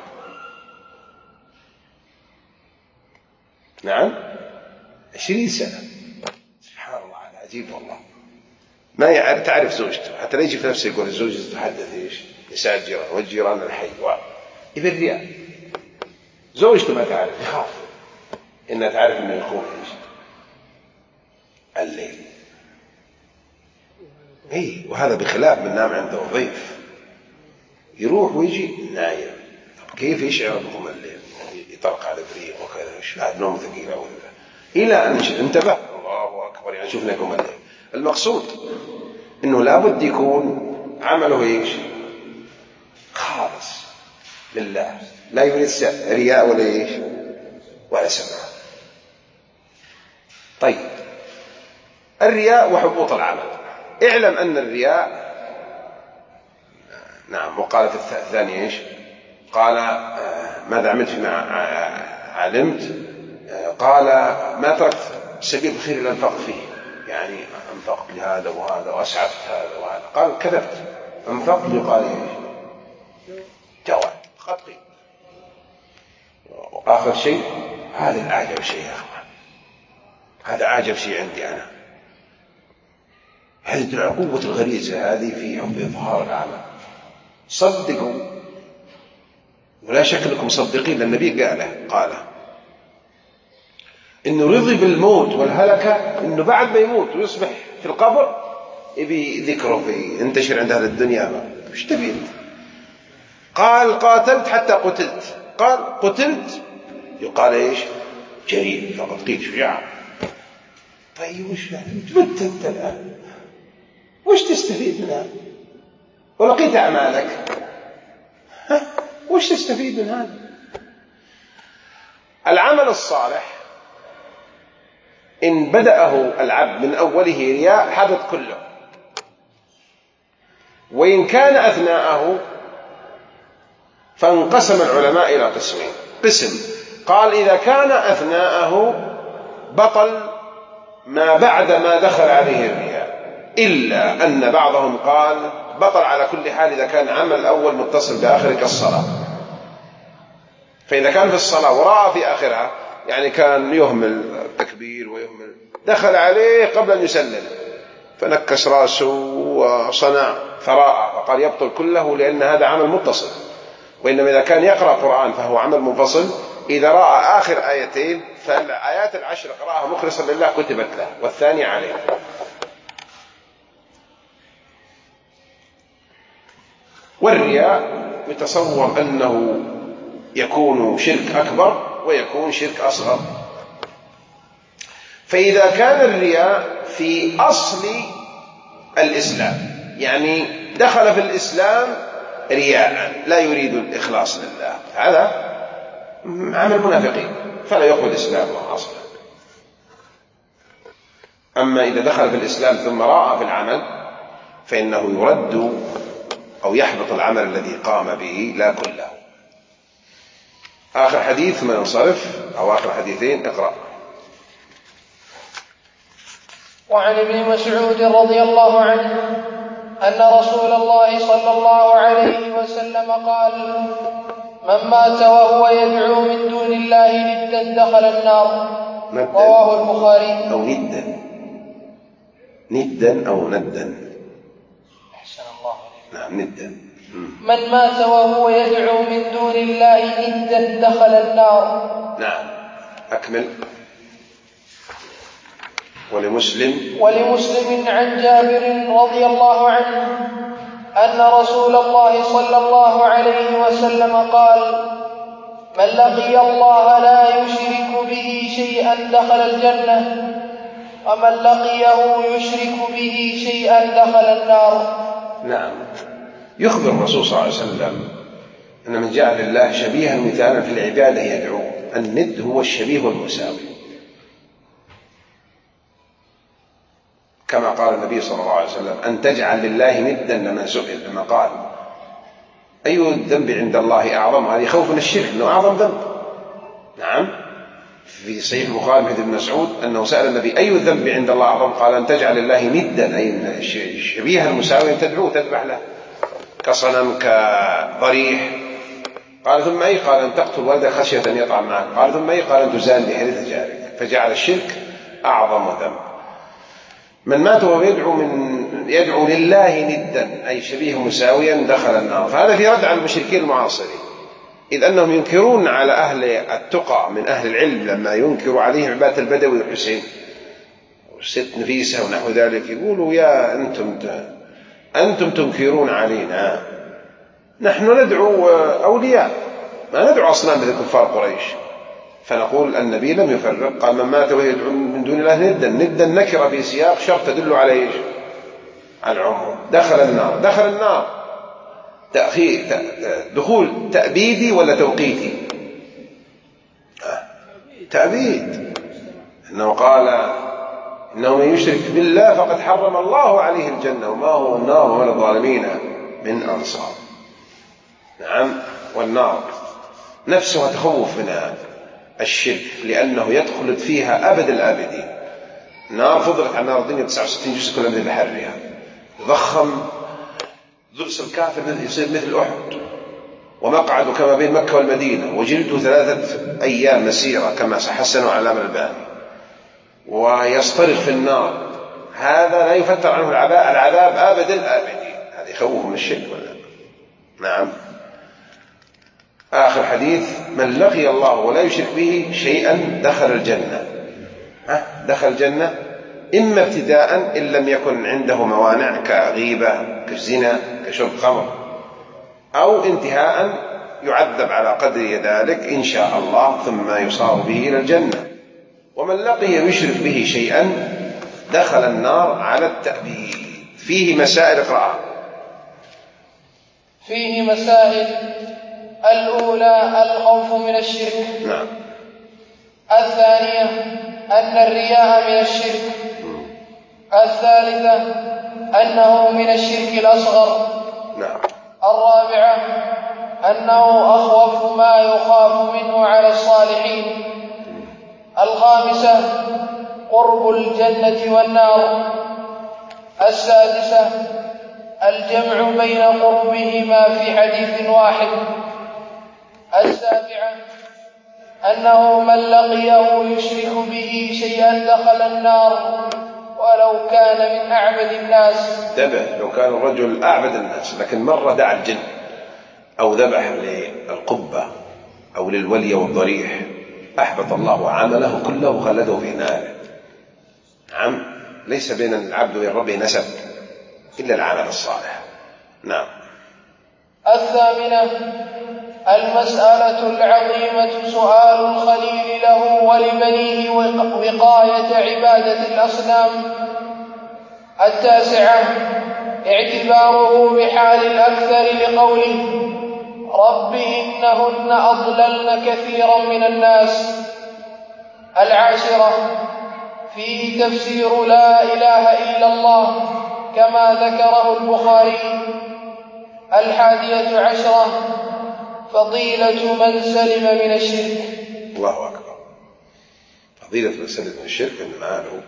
نعم، عشرين سنة. سبحان الله، هذا عجيب والله. ما يعرف تعرف زوجته، حتى لا يجي في نفسه يقول الزوجة تتحدث إيش نساء الجيران والجيران الحي إذا الرياء. زوجته ما تعرف، يخاف إنها تعرف إنه يقوم إيش الليل. إيه، وهذا بخلاف من نام عنده ضيف يروح ويجي نايم، كيف يشعر بكم الليل؟ يطرق على بريق وكذا، مش بعد نوم ثقيل أو إلى أن انتبه. الله أكبر، يعني شوفنا لكم الليل. المقصود إنه لابد يكون عمله إيش خالص لله، لا يريد رياء ولا إيش ولا سمع. طيب، الرياء وحبوط العمل. اعلم أن الرياء، نعم، وقال في الثانية إيش قال ماذا عملت فيما علمت؟ قال ما تركت سبيل الخير إلا أنفقت فيه، يعني أنفقت لهذا وهذا وأسعفت هذا وهذا. قال كذبت، أنفقت لقال إيش جواد خطي. وآخر شيء، هذا الأعجب شيء يا أخوان، هذا أعجب شيء عندي أنا، هذه قوة الغريزة هذه في حب إظهار العمل. صدقوا، ولا شك أنكم مصدقين، لأن النبي قاله قال إنه رضي بالموت والهلكة، إنه بعد ما يموت ويصبح في القبر يبي ذكره في ينتشر عند أهل الدنيا. وش تبي أنت؟ قال قاتلت حتى قتلت. قال قتلت يقال إيش؟ جريء، فقد قيل شجاع. طيب وش تمت أنت الآن؟ وش تستفيد منها؟ ولقيت أعمالك، ها؟ وش تستفيد من هذا؟ العمل الصالح إن بدأه العبد من أوله رياء حبط كله، وإن كان أثناءه فانقسم العلماء إلى قسمين. قسم قال إذا كان أثناءه بطل ما بعد ما دخل عليه الرياء، إلا أن بعضهم قال بطل على كل حال إذا كان عمل الأول متصل بآخر كالصلاة. فإذا كان في الصلاة ورأى في آخرها، يعني كان يهمل التكبير ويهمل، دخل عليه قبل أن يسلم فنكس رأسه وصنع ثراء، فقال يبطل كله لأن هذا عمل متصل. وإنما إذا كان يقرأ قرآن فهو عمل منفصل. إذا رأى آخر آيتين فالآيات العشر قرأها مخلصا لله كتبت له، والثانية عليه. والرياء يتصور أنه يكون شرك أكبر ويكون شرك أصغر. فإذا كان الرياء في أصل الإسلام، يعني دخل في الإسلام رياء لا يريد الإخلاص لله، هذا عمل منافقين فلا يقبل إسلامه أصلا. أما إذا دخل في الإسلام ثم راى في العمل فإنه يرد أو يحبط العمل الذي قام به لا كله. آخر حديث من انصرف، أو آخر حديثين اقرأ. وعن ابن مسعود رضي الله عنه أن رسول الله صلى الله عليه وسلم قال: من مات وهو يدعو من دون الله ندا دخل النار. رواه البخاري. أو ندا ندا أو ندا أحسن الله عليك. نعم ندا. من مات وهو يدعو من دون الله ندا دخل النار. نعم أكمل. ولمسلم ولمسلم عن جابر رضي الله عنه أن رسول الله صلى الله عليه وسلم قال: من لقي الله لا يشرك به شيئا دخل الجنة، ومن لقيه يشرك به شيئا دخل النار. نعم. يخبر الرسول صلى الله عليه وسلم أن من جعل لله شبيها مثالا في العبادة يدعوه. الند هو الشبيه والمساوي، كما قال النبي صلى الله عليه وسلم: أن تجعل لله ندا لما سئل، لما قال أي الذنب عند الله أعظم، هذه خوف من الشرك أنه أعظم ذنب. نعم، في صحيح البخاري من ابن مسعود أنه سأل النبي أي الذنب عند الله أعظم، قال أن تجعل لله ندا، أي شبيها المساوي تدعوه تذبح له كصنم كضريح. قال ثم أي؟ قال أن تقتل ولدك خشية أن يطعم معك. قال ثم أي؟ قال أن تزال بحديث جارك. فجعل الشرك أعظم ذنب. من مات وهو يدعو من يدعو لله ندا أي شبيه مساويا دخل النار. فهذا في رد على المشركين المعاصرين، إذ أنهم ينكرون على أهل التقى من أهل العلم لما ينكروا عليهم عبادة البدوي والحسين والست نفيسة ونحو ذلك، يقولوا: يا أنتم أنتم تنكرون علينا، نحن ندعو أولياء ما ندعو أصنام مثل كفار قريش. فنقول النبي لم يفرق، قال: من مات وهو يدعو من دون الله ندا. ندا نكرة في سياق شرط تدل على ايش؟ على العموم. دخل النار. دخل النار تأخير دخول تأبيدي ولا توقيتي؟ تأبيد. انه قال: انه من يشرك بالله فقد حرم الله عليه الجنة وما هو النار وما للظالمين من أنصار. نعم. والنار نفسها تخوف منها الشرك، لأنه يدخل فيها أبد الآبدين. النار فضلت عن نار الدنيا تسعة وستين جزء كل من بحرها، ضخم ذرس الكافر يصير مثل أحد، ومقعد كما بين مكة والمدينة، وجلده ثلاثة أيام مسيرة كما حسنوا علام الباني، ويصطرخ في النار. هذا لا يفتر عنه العذاب, العذاب أبد الآبدين. هذا يخوف من الشرك ولا؟ نعم. آخر حديث: من لقي الله ولا يشرك به شيئا دخل الجنة. دخل الجنة إما ابتداء إن لم يكن عنده موانع كغيبة كزنا كشرب خمر، أو انتهاء يعذب على قدر ذلك إن شاء الله ثم يصار به إلى الجنة. ومن لقي يشرك به شيئا دخل النار على التأبيد. فيه مسائل اقرأها. فيه مسائل. الأولى الخوف من الشرك. نعم. الثانية أن الرياء من الشرك. الثالثة أنه من الشرك الأصغر. نعم. الرابعة أنه أخوف ما يخاف منه على الصالحين. الخامسة قرب الجنة والنار. السادسة الجمع بين قربهما في حديث واحد. السابعة أنه من لقيه يشرك به شيئا دخل النار ولو كان من أعبد الناس. انتبه، لو كان الرجل أعبد الناس لكن مرة دعا الجن أو ذبح للقبة أو للولي والضريح أحبط الله عمله كله خلده في ناره. نعم، ليس بين العبد وبين ربه نسب إلا العمل الصالح. نعم. الثامنة المسألة العظيمة سؤال الخليل له ولبنيه وقاية عبادة الأصنام. التاسعة اعتباره بحال الأكثر لقوله رب إنهن أضللن كثيرا من الناس. العاشرة فيه تفسير لا إله إلا الله كما ذكره البخاري. الحادية عشرة فضيلة من سلم من الشرك. الله أكبر. فضيلة من سلم من الشرك أن ماله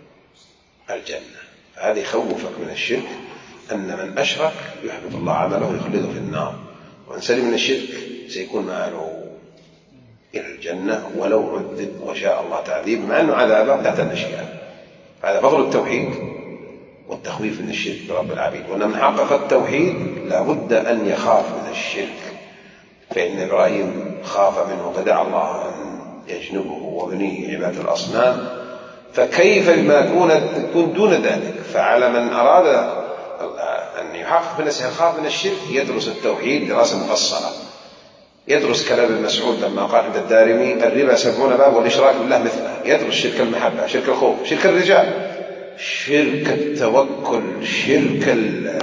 الجنة. هذه يخوفك من الشرك أن من أشرك يحبط الله عمله ويخلده في النار، ومن سلم من الشرك سيكون ماله إلى الجنة ولو عذب وشاء الله تعذيب، مع أنه عذابه تحت المشيئة. هذا فضل التوحيد والتخويف من الشرك برب العبيد. وأن من حقق التوحيد لابد أن يخاف من الشرك، فإن إبراهيم خاف منه فدعا الله أن يجنبه وبنيه عبادة الأصنام، فكيف بما تكون دون ذلك؟ فعلى من أراد أن يحقق في نفسه الخوف من الشرك يدرس التوحيد دراسة مفصلة، يدرس كلام ابن مسعود لما قال عند الدارمي الربا سبعون باب والإشراك بالله مثله، يدرس شرك المحبة، شرك الخوف، شرك الرجال، شرك التوكل، شرك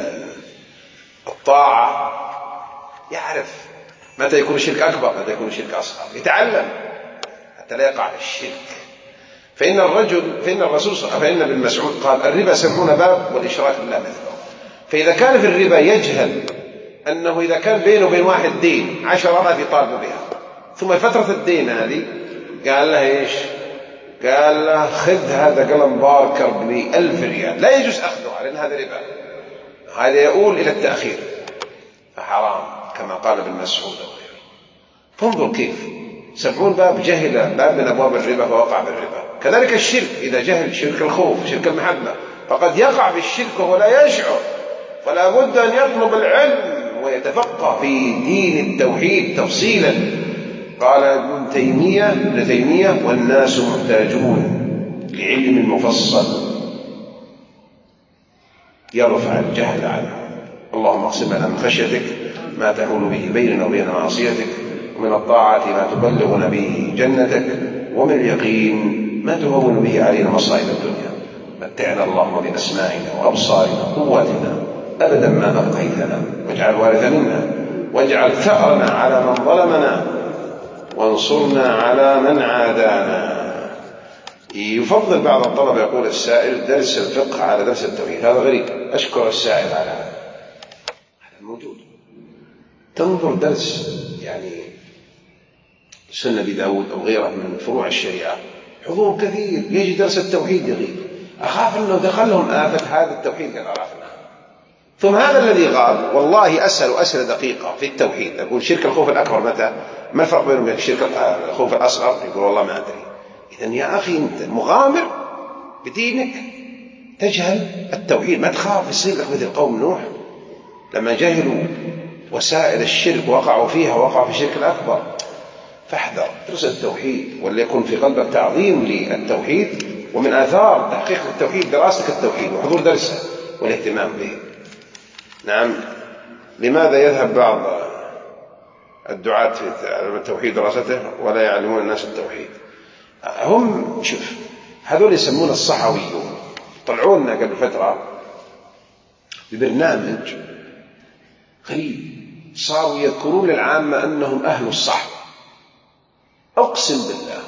الطاعة، يعرف متى يكون الشرك أكبر متى يكون الشرك أصغر، يتعلم حتى لا يقع في الشرك. فإن الرجل فإن الرسول فإن ابن مسعود قال الربا سبعون باب والإشراك بالله مثله. فإذا كان في الربا يجهل أنه إذا كان بينه وبين واحد دين عشرات يطالب بها، ثم فترة الدين هذه قال له إيش؟ قال له خذ هذا قلم باركر بألف ريال، لا يجوز أخذه لأن هذا ربا، هذا يؤول إلى التأخير فحرام كما قال ابن مسعود وغيره. فانظر كيف سبعون باب جهل باب من أبواب الربا فوقع بالربا. كذلك الشرك إذا جهل شرك الخوف شرك المحبة فقد يقع بالشرك وهو لا يشعر، فلا بد أن يطلب العلم ويتفقه في دين التوحيد تفصيلا. قال ابن تيمية ابن تيمية والناس محتاجون لعلم مفصل يرفع الجهل عنه. اللهم اقسم لنا من خشيتك ما تحول به بيننا وبين معصيتك، ومن الطاعة ما تبلغنا به جنتك، ومن اليقين ما تهون به علينا مصائب الدنيا. متعنا اللهم بأسماعنا وأبصارنا وقواتنا أبدا ما أبقيتنا، واجعل وارث منا، واجعل ثأرنا على من ظلمنا، وانصرنا على من عادانا. يفضل بعض الطلبة يقول السائل درس الفقه على درس التوحيد، هذا غريب. أشكر السائل على هذا الموجود. تنظر درس يعني سنة بداود أو غيره من فروع الشريعة حضور كثير، يجي درس التوحيد يغيب. أخاف أنه دخلهم آفة هذا التوحيد قد عرفنا، ثم هذا الذي غاب والله أسأل أسئلة دقيقة في التوحيد. أقول شرك الخوف الأكبر متى؟ ما الفرق بينه وبين شرك الخوف الأصغر؟ يقول والله ما أدري. إذن يا أخي أنت مغامر بدينك، تجهل التوحيد، ما تخاف يصير لك مثل قوم نوح لما جهلوا وسائل الشرك وقعوا فيها وقعوا في الشرك الأكبر. فاحذر درس التوحيد وليكن في قلبك تعظيم للتوحيد ومن آثار تحقيق التوحيد دراستك التوحيد وحضور درسه والاهتمام به. نعم. لماذا يذهب بعض الدعاة في التوحيد دراسته ولا يعلمون الناس التوحيد؟ هم شوف هذول يسمون الصحويون، طلعونا قبل فترة ببرنامج غريب، صاروا يذكرون للعامة أنهم أهل الصحوة. أقسم بالله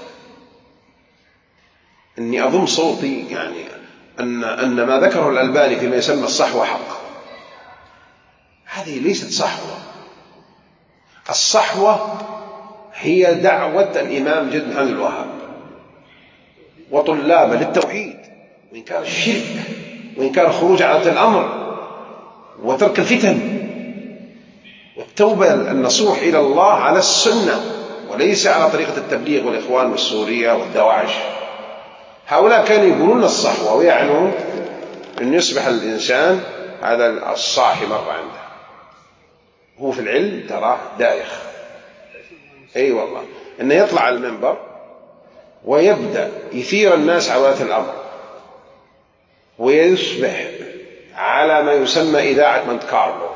أني أضم صوتي يعني أن, أن ما ذكره الألباني فيما يسمى الصحوة حق. هذه ليست صحوة. الصحوة هي دعوة الإمام جد محمد الوهاب وطلابه للتوحيد وإنكار الشرك وإنكار الخروج على الأمر وترك الفتن والتوبة النصوح إلى الله على السنة وليس على طريقة التبليغ والإخوان والسورية والدواعش. هؤلاء كانوا يقولون الصحوة ويعنون أن يصبح الإنسان هذا الصاحي مرة عنده، هو في العلم تراه دايخ. أي أيوة والله، أنه يطلع على المنبر ويبدأ يثير الناس على ولاة الأمر ويصبح على ما يسمى إذاعة مونت كارلو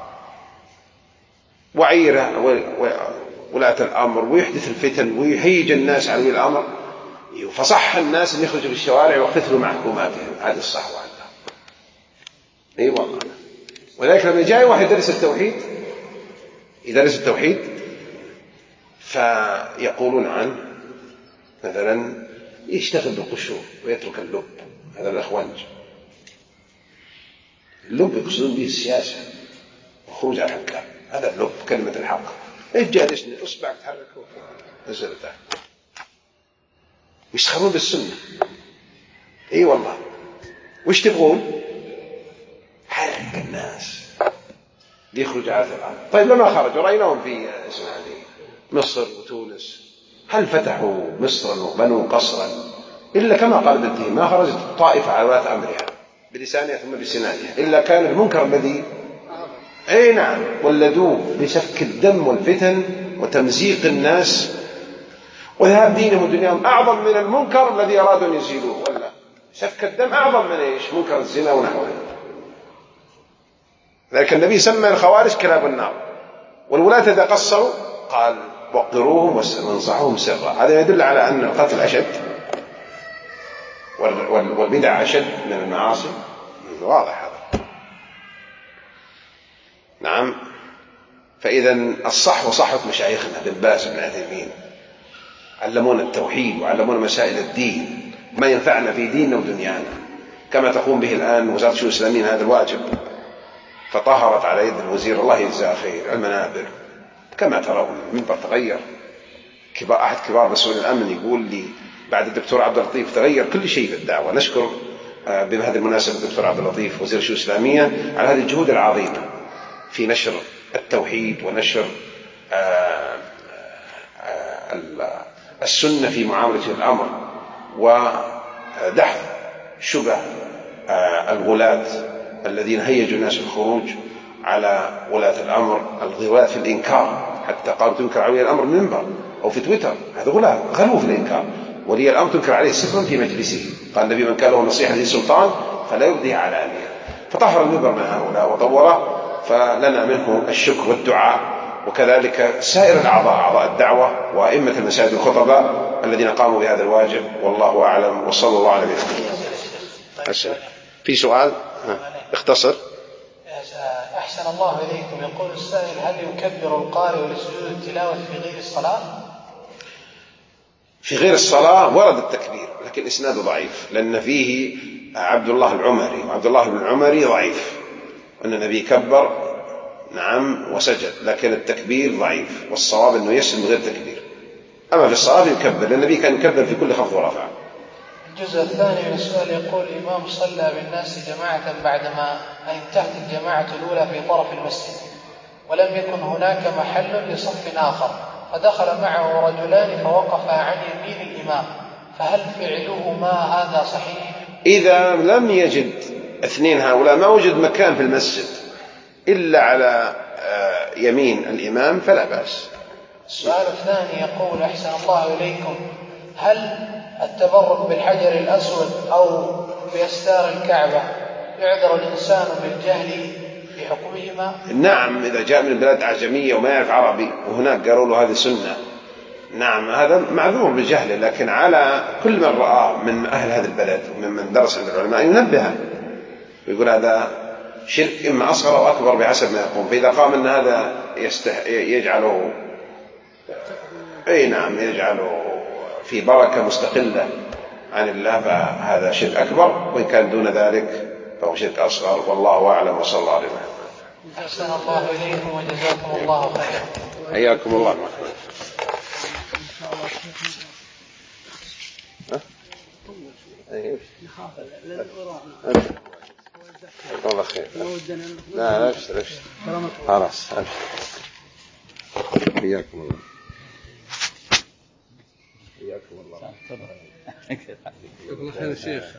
وعيره ولاة الأمر ويحدث الفتن ويهيج الناس على ولي الأمر، فصح الناس أن يخرجوا في الشوارع ويقتلوا محكوماتهم. هذه الصحوة عندهم. أي أيوة والله. ولكن لما جاء واحد يدرس التوحيد يدرس التوحيد فيقولون عنه مثلا يشتغل بالقشور ويترك اللب. هذا الأخوانج. اللب يقصدون به السياسة وخروج على الحكام. هذا اللب كلمة الحق. ايش جالسني اصبعك تحركه نزلته يسخرون بالسنة. اي أيوة والله. وش تبغون؟ حرك الناس ليخرج على الأرض. طيب لما خرجوا رأيناهم في مصر وتونس، هل فتحوا مصرا وبنوا قصرا إلا كما قال ابن تيمية ما خرجت طائفة على ولاة أمرها بلسانها ثم بسنانها إلا كان المنكر الذي أي نعم ولدوه بسفك الدم والفتن وتمزيق الناس وذهاب دينهم ودنياهم أعظم من المنكر الذي أرادوا أن يزيلوه. ولا سفك الدم أعظم من إيش؟ منكر الزنا ونحوه. لكن النبي سمى الخوارج كلاب النار، والولاة إذا قصروا قال وقروهم وانصحوهم سرا. هذا يدل على أن القتل أشد والبدع أشد من المعاصي. واضح هذا. نعم. فإذا الصحوة صحوة مشايخنا بن باز بن عثيمين علمونا التوحيد وعلمونا مسائل الدين ما ينفعنا في ديننا ودنيانا، كما تقوم به الآن وزارة الشؤون الإسلامية هذا الواجب. فطهرت على يد الوزير الله يجزاه خير المنابر كما ترون. المنبر تغير. كبار أحد كبار مسؤولين الأمن يقول لي بعد الدكتور عبد اللطيف تغير كل شيء في الدعوة. نشكر بهذه المناسبة الدكتور عبد اللطيف وزير الشؤون الإسلامية على هذه الجهود العظيمة في نشر التوحيد ونشر السنة في معاملة الأمر ودحض شبه الغلاة الذين هيجوا الناس الخروج على ولاة الأمر، الغلاة في الإنكار حتى قالوا تنكر على ولي الأمر من منبر أو في تويتر. هذا غلاة غلو في الإنكار. ولي الأمر تنكر عليه سرا في مجلسه. قال النبي من كان له نصيحة للسلطان فلا يبديها علانية. فطهر المنبر من هؤلاء وطوره، فلنا منه الشكر والدعاء، وكذلك سائر الأعضاء أعضاء الدعوة وأئمة المساجد الخطباء الذين قاموا بهذا الواجب. والله أعلم وصلى الله على نبينا. في سؤال اختصر. أحسن الله إليكم. يقول السائل هل يكبر القارئ لسجود التلاوة في غير الصلاة؟ في غير الصلاة ورد التكبير لكن إسناده ضعيف، لأن فيه عبد الله العمري، وعبد الله بن العمري ضعيف، أن النبي كبر نعم وسجد لكن التكبير ضعيف، والصواب أنه يسلم بغير تكبير. أما في الصلاة يكبر لأن النبي كان يكبر في كل خفض ورفع. الجزء الثاني من السؤال يقول إمام صلى بالناس جماعة بعدما انتهت الجماعة الأولى في طرف المسجد ولم يكن هناك محل لصف آخر، فدخل معه رجلان فوقفا عن يمين الإمام، فهل فعلهما هذا صحيح؟ إذا لم يجد اثنين هؤلاء ما وجد مكان في المسجد إلا على يمين الإمام فلا بأس. السؤال الثاني يقول أحسن الله إليكم هل التبرك بالحجر الأسود أو بأستار الكعبة يعذر الإنسان بالجهل بحكمهما؟ نعم، إذا جاء من بلاد أعجمية وما يعرف عربي وهناك قالوا له هذه سنة، نعم هذا معذور بالجهل، لكن على كل من رأى من أهل هذا البلد ومن درس عند العلماء ينبهه ويقول هذا شرك إما أصغر أو أكبر بحسب ما يقوم. فإذا قام أن هذا يستح... يجعله أي نعم يجعله في بركة مستقلة عن الله فهذا شرك أكبر، وإن كان دون ذلك فهو شرك أصغر، والله أعلم. وصلى الله عليه وسلم. أحسن الله إليكم وجزاكم الله خيرا. حياكم الله. الله خير. لا لا ابشر ابشر خلاص ابشر. حياكم الله. حياكم الله. الله خير الشيخ.